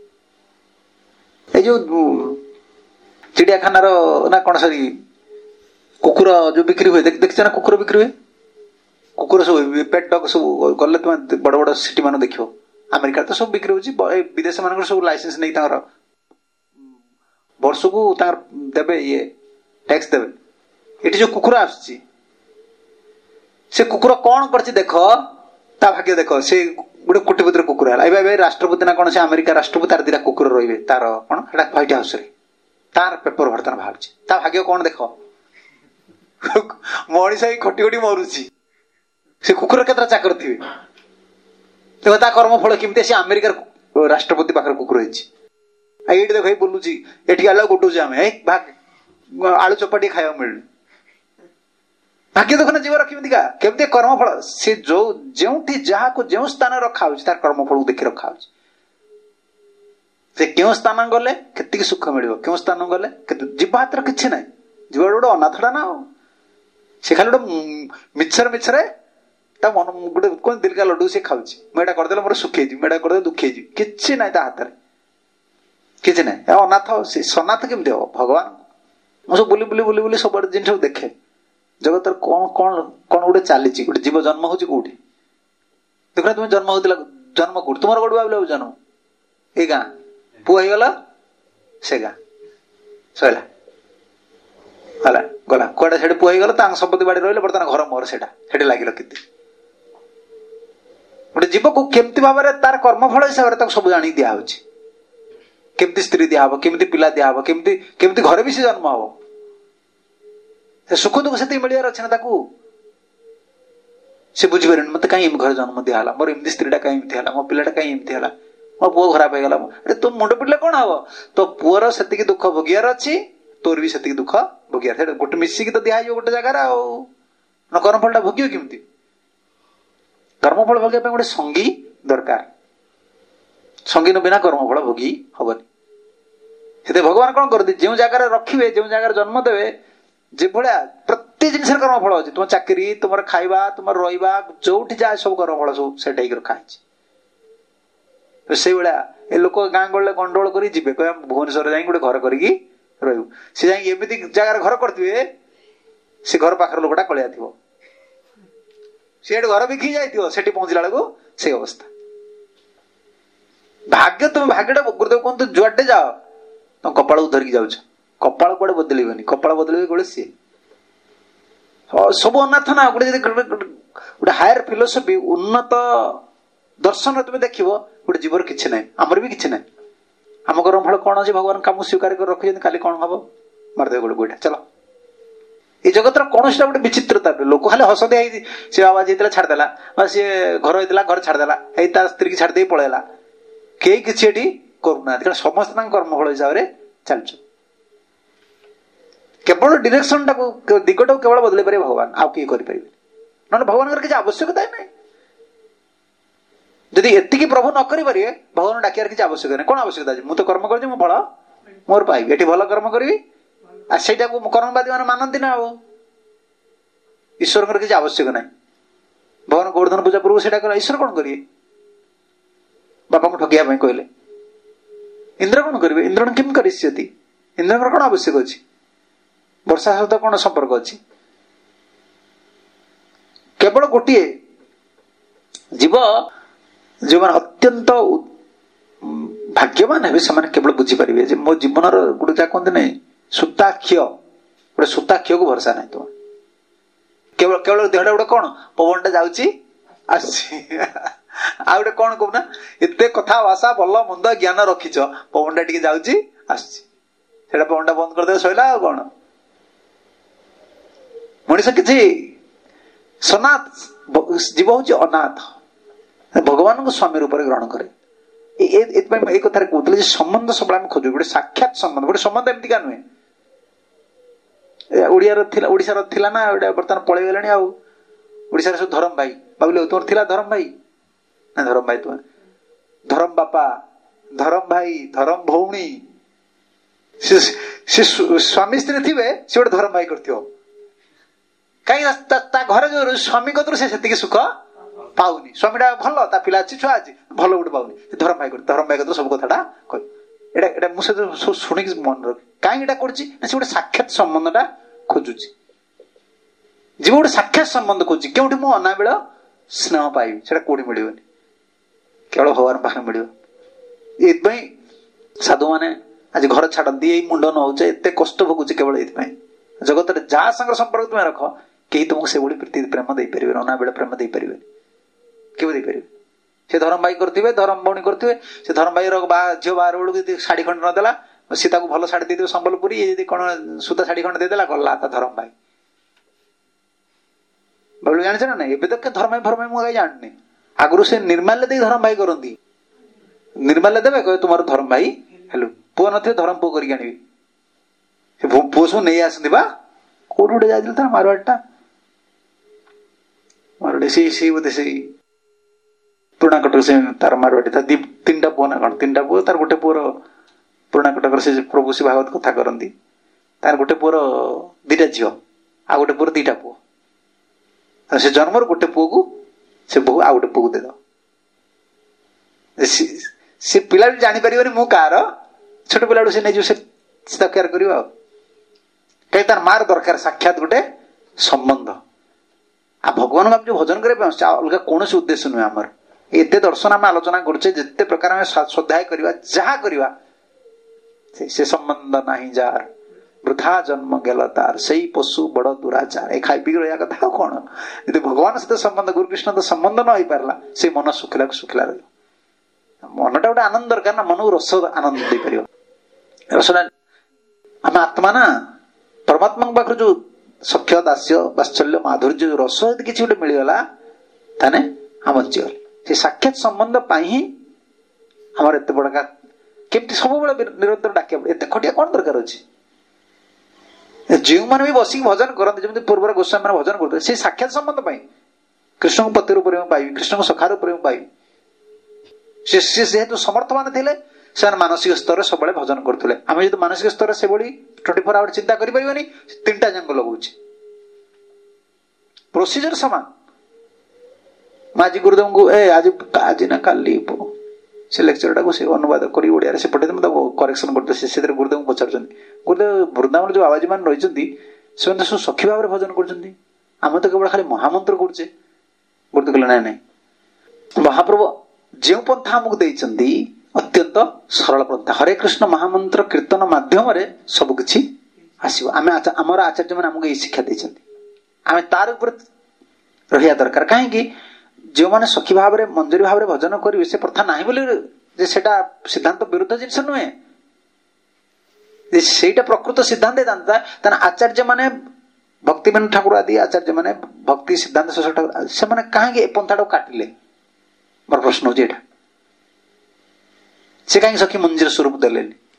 जो चिड़ियाखाना ना कौन सरी कुकुर जो बिक्री हुए देखते ना कुकुर बिक्री हुए कुकुर सब पेट डग सब गले तुम बड़ बड़ सिटी मान देख अमेरिका तो सब बिक्री होची विदेश मान सब लाइसेंस नहीं ବର୍ଷକୁ ତାଙ୍କର ଦେବେ ଇଏ टैक्स देवे ये जो कुकुर आसुची से कुकुर कौन कर देख ता भाग्य देख से गोटे कोटिपति कुकुर है राष्ट्रपति ना कौन से अमेरिका राष्ट्रपति तार दिटा कुकुर रही तार कौन व्हाइट हाउस रे तार पेपर बर्तमान बाहर ता भाग्य कौन देख मनीष ही खटी खटी मरुची से कुकुर केतरा चाकर थी देखो ता कर्मफल केमती से अमेरिका राष्ट्रपति पाखर कुकुर ये देख बुलूची ये आला गोटुचे आम भाग आलू चपाटी खाया मिल भाग्य देखना जीव रखिका केमती कर्मफल सी जो जो जहाँ को जो स्थान रखा तार कर्मफल को देखी रखा से क्यों स्थान गले के सुख मिल क्यों स्थान गले जीव हाथ कि ना जीव गोटे अनाथड़ा ना से खाली गोटे मिछर मिछरे मन गोटे कौन दिलका लड्डू से खाऊ मुझे करदे मोर सुखे मुझे करदे दुखे कि ना हाथ में कि ना अनाथ सनाथ केमती हम भगवान मुझे बुली बुली बुली बुली सब जिन देखे जगत कौन कौन कौन गोटे चली गोटे जीव जन्म हो कौटी देखना तुम जन्म होता जन्म कौट तुम कौट भाव जन्म ये गाँ पुआ हो गला से गाँ सैला है गला कौटा से पुआ हो गला संपत्ति बाड़ी रही बर्तमान घर मोर से लगे कि गोटे जीव को केमती भाव तार कर्मफल हिसाब से सब जाणी दिया केमती स्त्री दिहब केमती पिला दिहब केमती केमती घरे भी से जन्म हम से सुख दुख से मिलवार अच्छे ना से बुझीपारे मत कहीं घर जन्म दिहला मोर एमती स्त्रीटा कहीं है मो पिलाटा कहीं एमती है मो पुओ खराब हो गला अरे तुम मुंड पिले कौन हम तो पुअर से दुख भोगियार अच्छी तोर भी से दुख भोगियार गोटे मिसिकी तो दिह गोटे जगार न कर्मफल भोग केमती कर्मफल भोग गोटे संगी दरकार संगीन बिना कर्मफल भोगी हबनी से भगवान कौन कर जो जगार रखिए जो जगार जन्म देवे जे भाया प्रति जिन कर्मफल अच्छे तुम चाकरी तुम खाइबा तुम रहा जो जाए सब कर्मफल सब सेट रखा से भाया ए लोक गाँ गले गंडोल कर कह भुवनेश्वर जा गोटे घर कर सी जामती जगार घर करते से घर पाखर लोकटा कलिया थी सी घर बिकी जाए पहुंचला बेलू से अवस्था भाग्य तुम भाग्य गुरुदेव कहते जुआडे जाओ तुम कपाल को धरिकी जाऊछ कपाल कौड़े बदल कपाल बदल कौड़े सी सब अनाथ ना गोटे हायर फिलोसफी उन्नत दर्शन तुम देख गोटे जीवर किसी ना आमर भी किसी ना आम कर्मफल कौन अच्छे भगवान कम स्वीकार कर रखी खाली कौन हम मारदे गोटे गोटे चलो ये जगत कौन सा गोटे विचित्रता लोक खाली हसदे सी बाबा जी छाड़देला सी घर होता घर छाड़देला ता स्त्री की छाड़दे पलैला कई किसी करूना समस्त कर्मफल हिसाब से चलच केवल डिरेक्शन टाक दिगटा केवल बदल पारे भगवान आउ किए करें ना भगवान किसी आवश्यकता ना जदि एति प्रभु न करें भगवान डाकियार किसी आवश्यकता नहीं कौन आवश्यकता है मुझे कर्म कर फल मोर पाइबी ये भल कर्म करी आईटा को कर्मवादी मैंने मानती ना ईश्वर किसी आवश्यक ना भगवान गोवर्धन पूजा पूर्व से ईश्वर कौन करेंगे बापा को ठकिया कहले इंद्र कौन करेंगे इंद्र केम कर इंद्र कौन आवश्यक अच्छी वर्षा सहित कौन संपर्क अच्छी केवल गोटे जीव जो मैंने अत्यंत भाग्यवान है से केवल बुझीपारे मो जीवन गोटे जहाँ कहते ना सूताक्ष गोटे सूताक्ष को भरसा ना तुम केवल केवल देहटा गोटे कौन पवनटा जाऊँगी आ गोटे कौन कहना एत कथा भाषा भल मंद ज्ञान रखीच पवनटा टी जाऊँगी आसटा पवनटा बंद करदे सैला आ कौन मनीष किसी सनाथ जीव हूँ अनाथ भगवान को स्वामी रूप ग्रहण करे ये कथा कहते संबंध सब आम खोजु गोटे साक्षात संबंध गोटे संबंध एमती का नुहे ओडिशार थिला ना बर्तमान पलि गले आशार सब धरम भाई भाविल तुम थिला धरम भाई ना धरम भाई तुम धरम बापा धरम भाई धरम भौणी स्वामी स्त्री थे सी गोटे धरम भाई कर कहीं घर जो स्वामी कतु से सुख पाऊनी स्वामीटा भल ता पिला अच्छी छुआ अच्छी भल गोटे पाऊनी धरम भाई कतु सब कथा कह मुझे शुणी मन रख कहीं गोटे साक्षात संबंधटा खोजुची जीव गोटे साक्षात संबंध खोजी क्योंकि मु अनाबिल स्नेह पाइबी से कौटी मिलनी केवल भगवान पाखे मिल साधु मैंने आज घर छाड़ती यही मुंड नौचे एत कष्ट भोगुचे केवल ये जगत जहाँ संग संपर्क तुम रख कहीं तुमको से प्रीति प्रेम दे पारे अना बेले प्रेम दे पारे केवे दे पारे से धरम भाई करते धरम भौणी करते से धरम भाई झील बाहर बेलू शाढ़ी खंड नदेला सी भल शाढ़ी दे संबलपुरी ये कौन सूता शाढ़ी खंड देदेला गला धरम भाई बोलू जाने ना ये तो धर्म भरम मुझे जाननी आगु से निर्माल्य दे धरम भाई करती निर्माल्य देवे कहे तुम धरम भाई हेलो पुओ न धरम पुओ कर पुओ सब नहीं आसती बा कौट गोटे जाता मारवाड़टा मारवाड़ी से बोधे से पुराणा कटक से तार मारवाड़ी था तीन टा पुओ ना कौन तीन टा पुओ तार गोटे पुओर पुराणा कटक से प्रभु श्री भागवत कथा करती तार गोटे पुओर दीटा झील आ गोटे पुओर दीटा पुओ से जन्म गोटे पुओ को से बहु आ गोटे पुओ देद से पिला जापर मु कार छोट पिला से नहीं से केयर कर कहीं तार मार दरकार साक्षात गोटे संबंध आ भगवान को जो भजन करने अलग कौन उद्देश्य नुहे आमर एत दर्शन आम आलोचना करचे जिते प्रकार आम श्रद्धा करवा जहाँ करवा से संबंध नहीं जार वृथा जन्म गेल तार से पशु बड़ दुराचार ए खाई पी रहा कथा कौन यदि भगवान सहित संबंध गुरुकृष्ण तो संबंध न हो पारा से मन सुखिला सुखिला रहा मनटा गोटे आनंद दरकार ना मन को रस आनंद दे पार रस आम आत्मा ना परमात्मा पाखर जो सख्य दास्य वात्सल्य माधुर्य जो रस यदि किसी गोटे मिलगला ताने आम जीवन से साक्षात संबंध ही आमर एत बड़ा केमती सब निरंतर डाकिया एत खटिया कौन दरकार अच्छे जो मैंने भी बसिक भजन करते जमी पूर्व गोस्वामी मैंने भजन करते से साक्षात संबंध कृष्ण को पति रूप में पाइबी कृष्ण को सखा रूप में पाइबी से जेहेतु समर्थ मान थे से मानसिक स्तर सब भजन करते आम जो मानसिक स्तर से 24 आवर चिंता करें तीन टा जंग लगुच प्रोसीजर सामान आज गुरुदेव को आज आज ना काली से लेक्चर टाक से अनुवाद कर ओडिया से पठे करेक्शन करते गुरुदेव को पचार गुरुदेव वृंदावन जो आवाजी मान रही सब सखी भाव में भजन कर केवल खाली महामंत्र करुचे गुरुदेव कहले ना ना महाप्रभु जो पंथा आमको देती अत्यंत सरल पंथा हरे कृष्ण महामंत्र कीर्तन माध्यम सबकि आसो आम आमर आचार्य मैंने आमको ये शिक्षा देते आम तार रहा दरकार कहीं जो मैंने सखी भाव में मंजूरी भाव में भजन करेंगे से प्रथा ना बोली सिद्धांत विरुद्ध जिनस नुहे से प्रकृत सिद्धांत था आचार्य माने भक्तिवेदांत ठाकुर आदि आचार्य माने भक्ति सिद्धांत ठाकुर से कहीं पंथा काटिले मोर प्रश्न हो से कहीं सखी मंदिर स्वरूप देले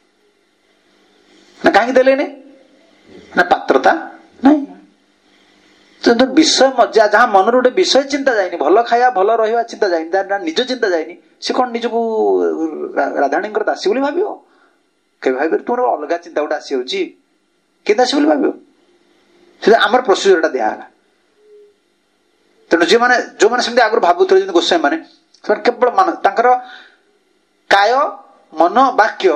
ना कहीं देले ना पात्रता नहीं तो विषय जहाँ मन रोटे विषय चिंता जाए भल खाया भल रहा चिंता जाए निज चिंता जाए सी कौन निज को राधाणी दासी बोली भाव के भाव तुम अलग चिंता गोटे आसी कि दासी बोली भाव आमर प्रोसीजर दिहला तेणु जो मैंने आगे भावुले गोस्वामी मैंने केवल मान काय मन वाक्य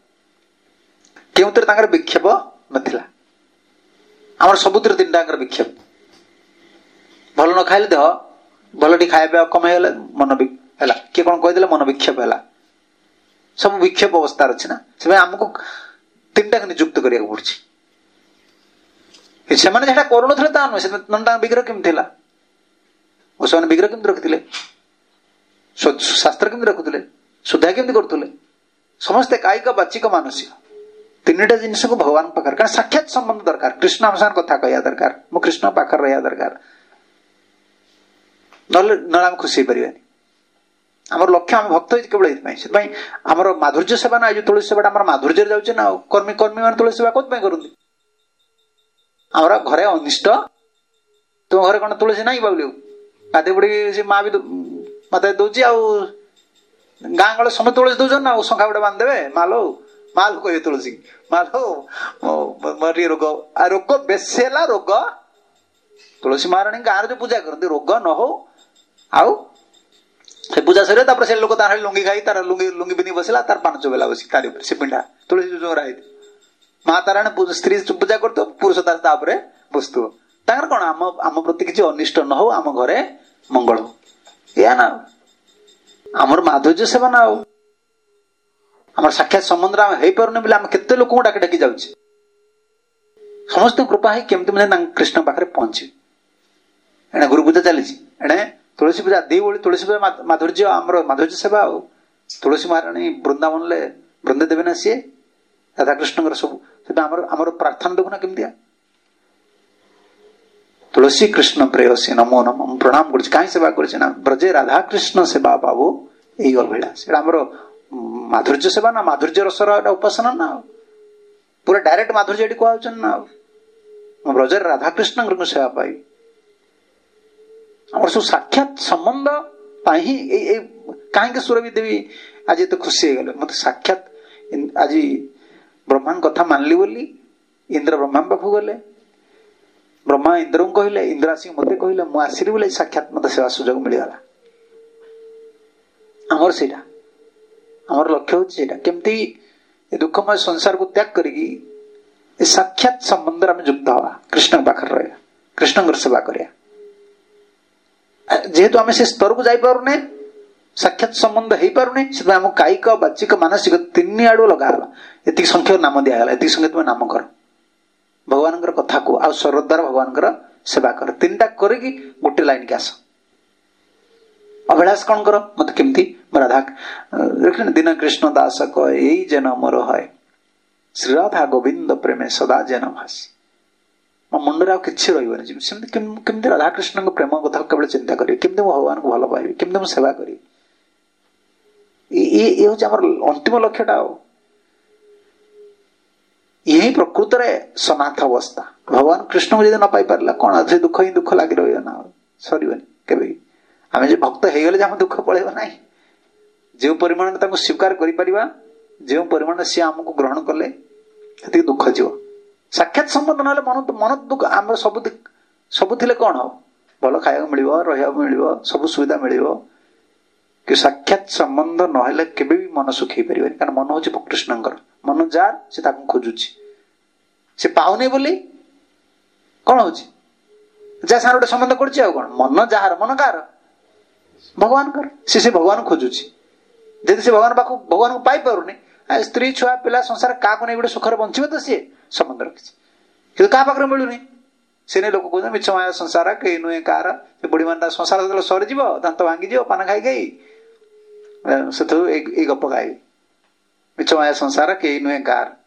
के विक्षेप नाला आमर सबुतिर तीन टाकर विक्षेप भल न खाइले देह भल टी खाया कम है मन किए कौन कहीदे मन विक्षेप है सब विक्षेप अवस्था अच्छे ना से आमको तीन टाक निजुक्त करा पड़ी से करूँ विग्रह केमती गोस्वामी विग्रह केमती रखिले शास्त्र केमती रखुले शुद्धा केमती करुले समस्ते कायिक बाचिक मानसिक तीन टा जिनस को भगवान पाखर कारण साक्षात संबंध दरकार कृष्ण आम साथ कथा कह दरकार मो कृष्ण पाखर रहा दरकार ना खुशी हो पारे आम लक्ष्य आम भक्त केवल ये आमर माधुर्य सेवा ना जो तुलसी सेवा आम माधुर्य जाऊे ना कर्मी कर्मी मान तुलसी सेवा कौन करती आमर घरे अनिष्ट तुम घरे कौन तुलसी ना बाबू गाधे पड़ी माँ भी मत दौची गाँ गले समस्त तुलसी दौन ना शंखा गोटे बांधदेवे मालो माल कहे तुलसी मालो मोर रोग रोग बेसी है रोग तुलसी महाराणी गाँव जो पूजा करती रोग न हो आउ से पूजा सर से लोक तार लुंगी खाई तार लुंगी लुंगी पिंधि बसला तार पान चोबेला बस तार से पिंडा तुलसी जो रही माँ ताराणी स्त्री पूजा कर पुरुष तार बसतु तार कौन आम प्रति किसी अनिष्ट न हो आम घरे मंगल हो या ना आमर माधुर्य सेवा ना आम साक्षात संबंध हो पारे बोले आम केते लोक डाकी डाकी जाऊे समस्त कृपा है केमती कृष्ण पाखे पहुंचे एणे गुरु पूजा चली एणे तुलसी पूजा दी बोली तुलसी पूजा माधुर्य आमर माधुर्य सेवा आ तुलसी महाराणी वृंदावन वृंदे देवे ना सी राधाकृष्ण सब आमर प्रार्थना देखुना केमती तुलसी कृष्ण प्रेयसी नमो नम प्रणाम कर कहीं सेवा कर ब्रजे राधाकृष्ण सेवा बाबू यही अभिलाष आमर माधुर्य सेवा ना माधुर्य रसर उपासना ना पूरा डायरेक्ट माधुर्य कहते ना ब्रजर राधाकृष्ण सेवा पाई आम सब साक्षात संबंध कहीं सुरभि देवी आज तो खुशी हो गले मत साक्षात आज ब्रह्मा कथा मानली बोली इंद्र ब्रह्मा पाखु गले ब्रह्मा इंद्र को कहले इंद्र आसिक मत कहले मु आसली बोले साक्षात मत सेवा सुजोग मिलगला आमर से आमर लक्ष्य होता केमती दुखमय संसार को त्याग करी साक्षात संबंध आम युक्त हवा कृष्ण पाखे रहा कृष्ण सेवा करिया जेहेतु आम से स्तर को जापे साक्षात संबंध हो पारे से आम कायिक बाचिक मानसिक तीन आड़ लगाला ये संख्या नाम दिगला ये संख्या तुम नाम कर भगवान कथा को आ सरदार भगवान सेवा कर तीन टा करी गोटे लाइन के आस अभिलाष कौन कर मत केमती राधा दिन कृष्ण दास कह यही जन मोर है श्री राधा गोविंद प्रेमे सदा जन भासी मो मुंडे आ कि रही राधाकृष्ण प्रेम कथा केवल चिंता करी केमती भगवान को भल पाइबी केमती मुझे सेवा करी ये हूँ आम अंतिम लक्ष्यटा यही प्रकृत सनाथ अवस्था भगवान कृष्ण को जब न पाई पारा कौन से दुख ही दुख लगी रही ना सरबनी केवे आम जो भक्त हो गले आम दुख पड़ेगा ना जो परिमाण स्वीकार कर जो परिमाण सी आमको ग्रहण कले से दुख जीव साक्षात संबंध ना मन मन दुख आम सब थे कौन हम भल खाया मिल रहा मिल सब सुविधा मिल कि साक्षात संबंध ना केबे भी मन सुखी पारे कारण मन हूँ कृष्ण मन जार से खोजुची से पाऊनी बोली कौन हूँ जा सारे गोटे संबंध कर मन जार मन कार भगवान कर से भगवान खोजुची जब से भगवान पाख भगवान को पाई पारुनी स्त्री छुआ पिला संसार क्या नहीं गोटे सुखर बंचे तो सी संबंध रखी कि क्या पाखे मिलूनी से नहीं लोक कहते मिछ माया संसार कई नुहे कार बुढ़ी मान संसार जो सरीज दांत भांगी पान खाई गई से गप गाई मिछ माया संसार कई नुहे कार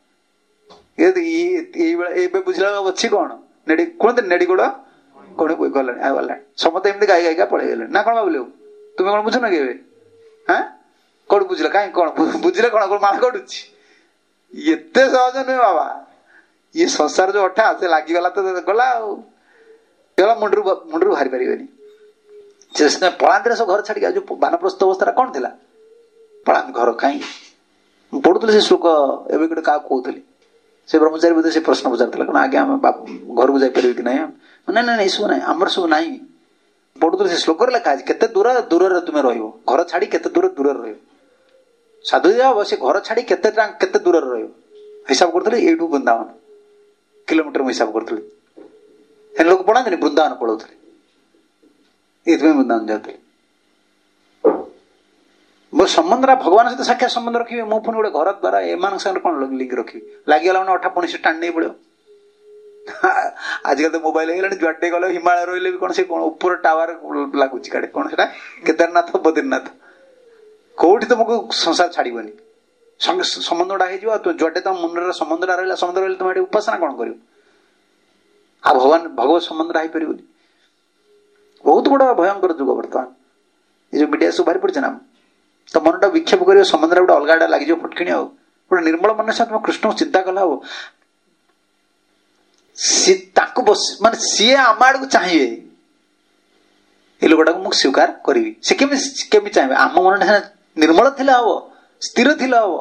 ये बुझला अच्छी कौन नेड़ी कहते नेड़ी गोड़ कौन गला गला समस्त एमती गाई गायिका पड़े गले ना कौन भाविल तुम्हें कौन बुझुन कि हाँ कौन बुझल कहीं कौन बुझले कौन माल कटुची एत सहज नुहे बाबा ये संसार जो अठा से लगिगला तो गला मुंडरू बाहरी पारे पलांती सब घर छाड़ी जो बानप्रस्थ अवस्था कौन थी पलांती घर कहीं पढ़ुली से श्लोक एवं गोटे क्या कहती से ब्रह्मचारी बोधे से प्रश्न पचार आगे आम घर को जापर कि ना ना सब ना आमर सब ना पढ़ुली से श्लोक लिखा है केते दूर दूर तुम्हें रर छाड़ी केते दूर दूर रही साधु हम से घर छाड़ी केते दूर रही हिसाब करी यू वृंदावन किलोमीटर हिसाब करी लोग पढ़ाते वृंदावन पढ़ाते ये वृंदावन जाते मो संबंध भगवान सहित साक्षात संबंध रखी मो पुणी गोटे घर द्वारा एम सागर कौन लिंक रखी लगिगला मैंने अठा पुणी से टाण नहीं पड़ो आजकल तो मोबाइल है जुआडे गल हिमालय रही भी कौन से कौन ऊपर टावर लगुच काड़े कौन से केदारनाथ बद्रीनाथ कौटी तुमको संसार छाड़बनी संबंधटा हो जुआडे तुम मुंडर संबंधटा रहा संबंध रही तुम उपासना कौन कर भगवान भगवत संबंधटा हो पार बहुत बड़ा भयंकर जुग बर्तमान ये जो मीडिया सब बाहरी पड़े ना तो मनटा विक्षेप कर संबंध गोटे अलग लगे फटकिणी आ गोटे निर्मल मन से तुम कृष्ण को चिंता कला हो मान सी आम आड़ को चाहिए ये लोकटा को मुझे स्वीकार करी से केमी चाहिए आम मन निर्मल थिला हम स्थिर थिला हम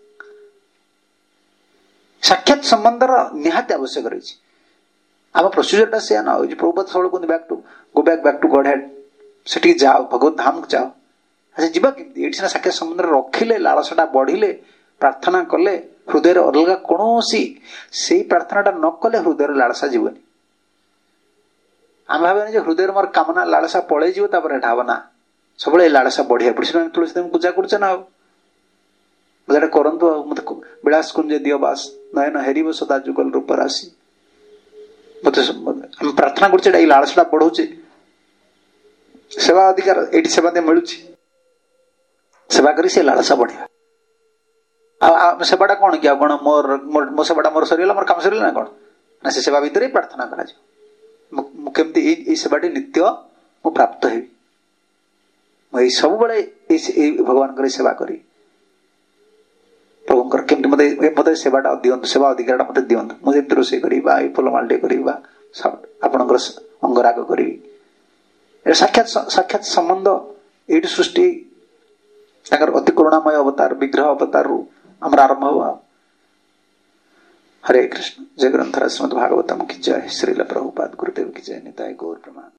साक्षात संबंध निहाती आवश्यक रही आम प्रोसीजरटा से ना हो प्रभुपाद सब कहते बैक टू गॉड हेड से जाओ भगवत धाम को जाओ अच्छा जीवा ये साक्षात संबंध रखिले लालसाटा बढ़िले प्रार्थना कले हृदय अलग कौन से प्रार्थनाटा न कले हृदय लालसा जीवन आम भाव हृदय मोर कामना लालसा पलि भावना सब लालसा बढ़िया पड़े तुलसी पूजा कर जेटा करंतु मत विलास कुंज दियो बास नयन हेरिब सदा जुगल रूप राशि मत हम प्रार्थना करछे एई लालसटा बढ़ौचे सेवा अधिकार एटी सेवा दे मिलुची सेवा करी से लालसा बढ़िया आ सेवाटा कौन कि कौन मोर मो सेवाटा मोर सरीला मोर काम सरीला ना कौन ना से सेवा भीतर ही प्रार्थना करा मु केमती ए सेवाटी नित्य मु प्राप्त हेबी मु सब बळे ए भगवान करे सेवा करी प्रभुंकर केमती मते मते सेवाटा दियंतु सेवा अधिकारटा मते दियंतु मु जेमती रोसे करी बा ए फुलमालटे करी बा आपनकर अंगराग करी ए साक्षात संबंध एटी सृष्टि ताकर अति करुणामय अवतार विग्रह अवतार रु आमर आरंभ हुआ। हरे कृष्ण। जय ग्रंथराज श्रीमद् भागवतम की जय। श्रील प्रभुपाद गुरुदेव की जय। निताय गौर प्रमाण।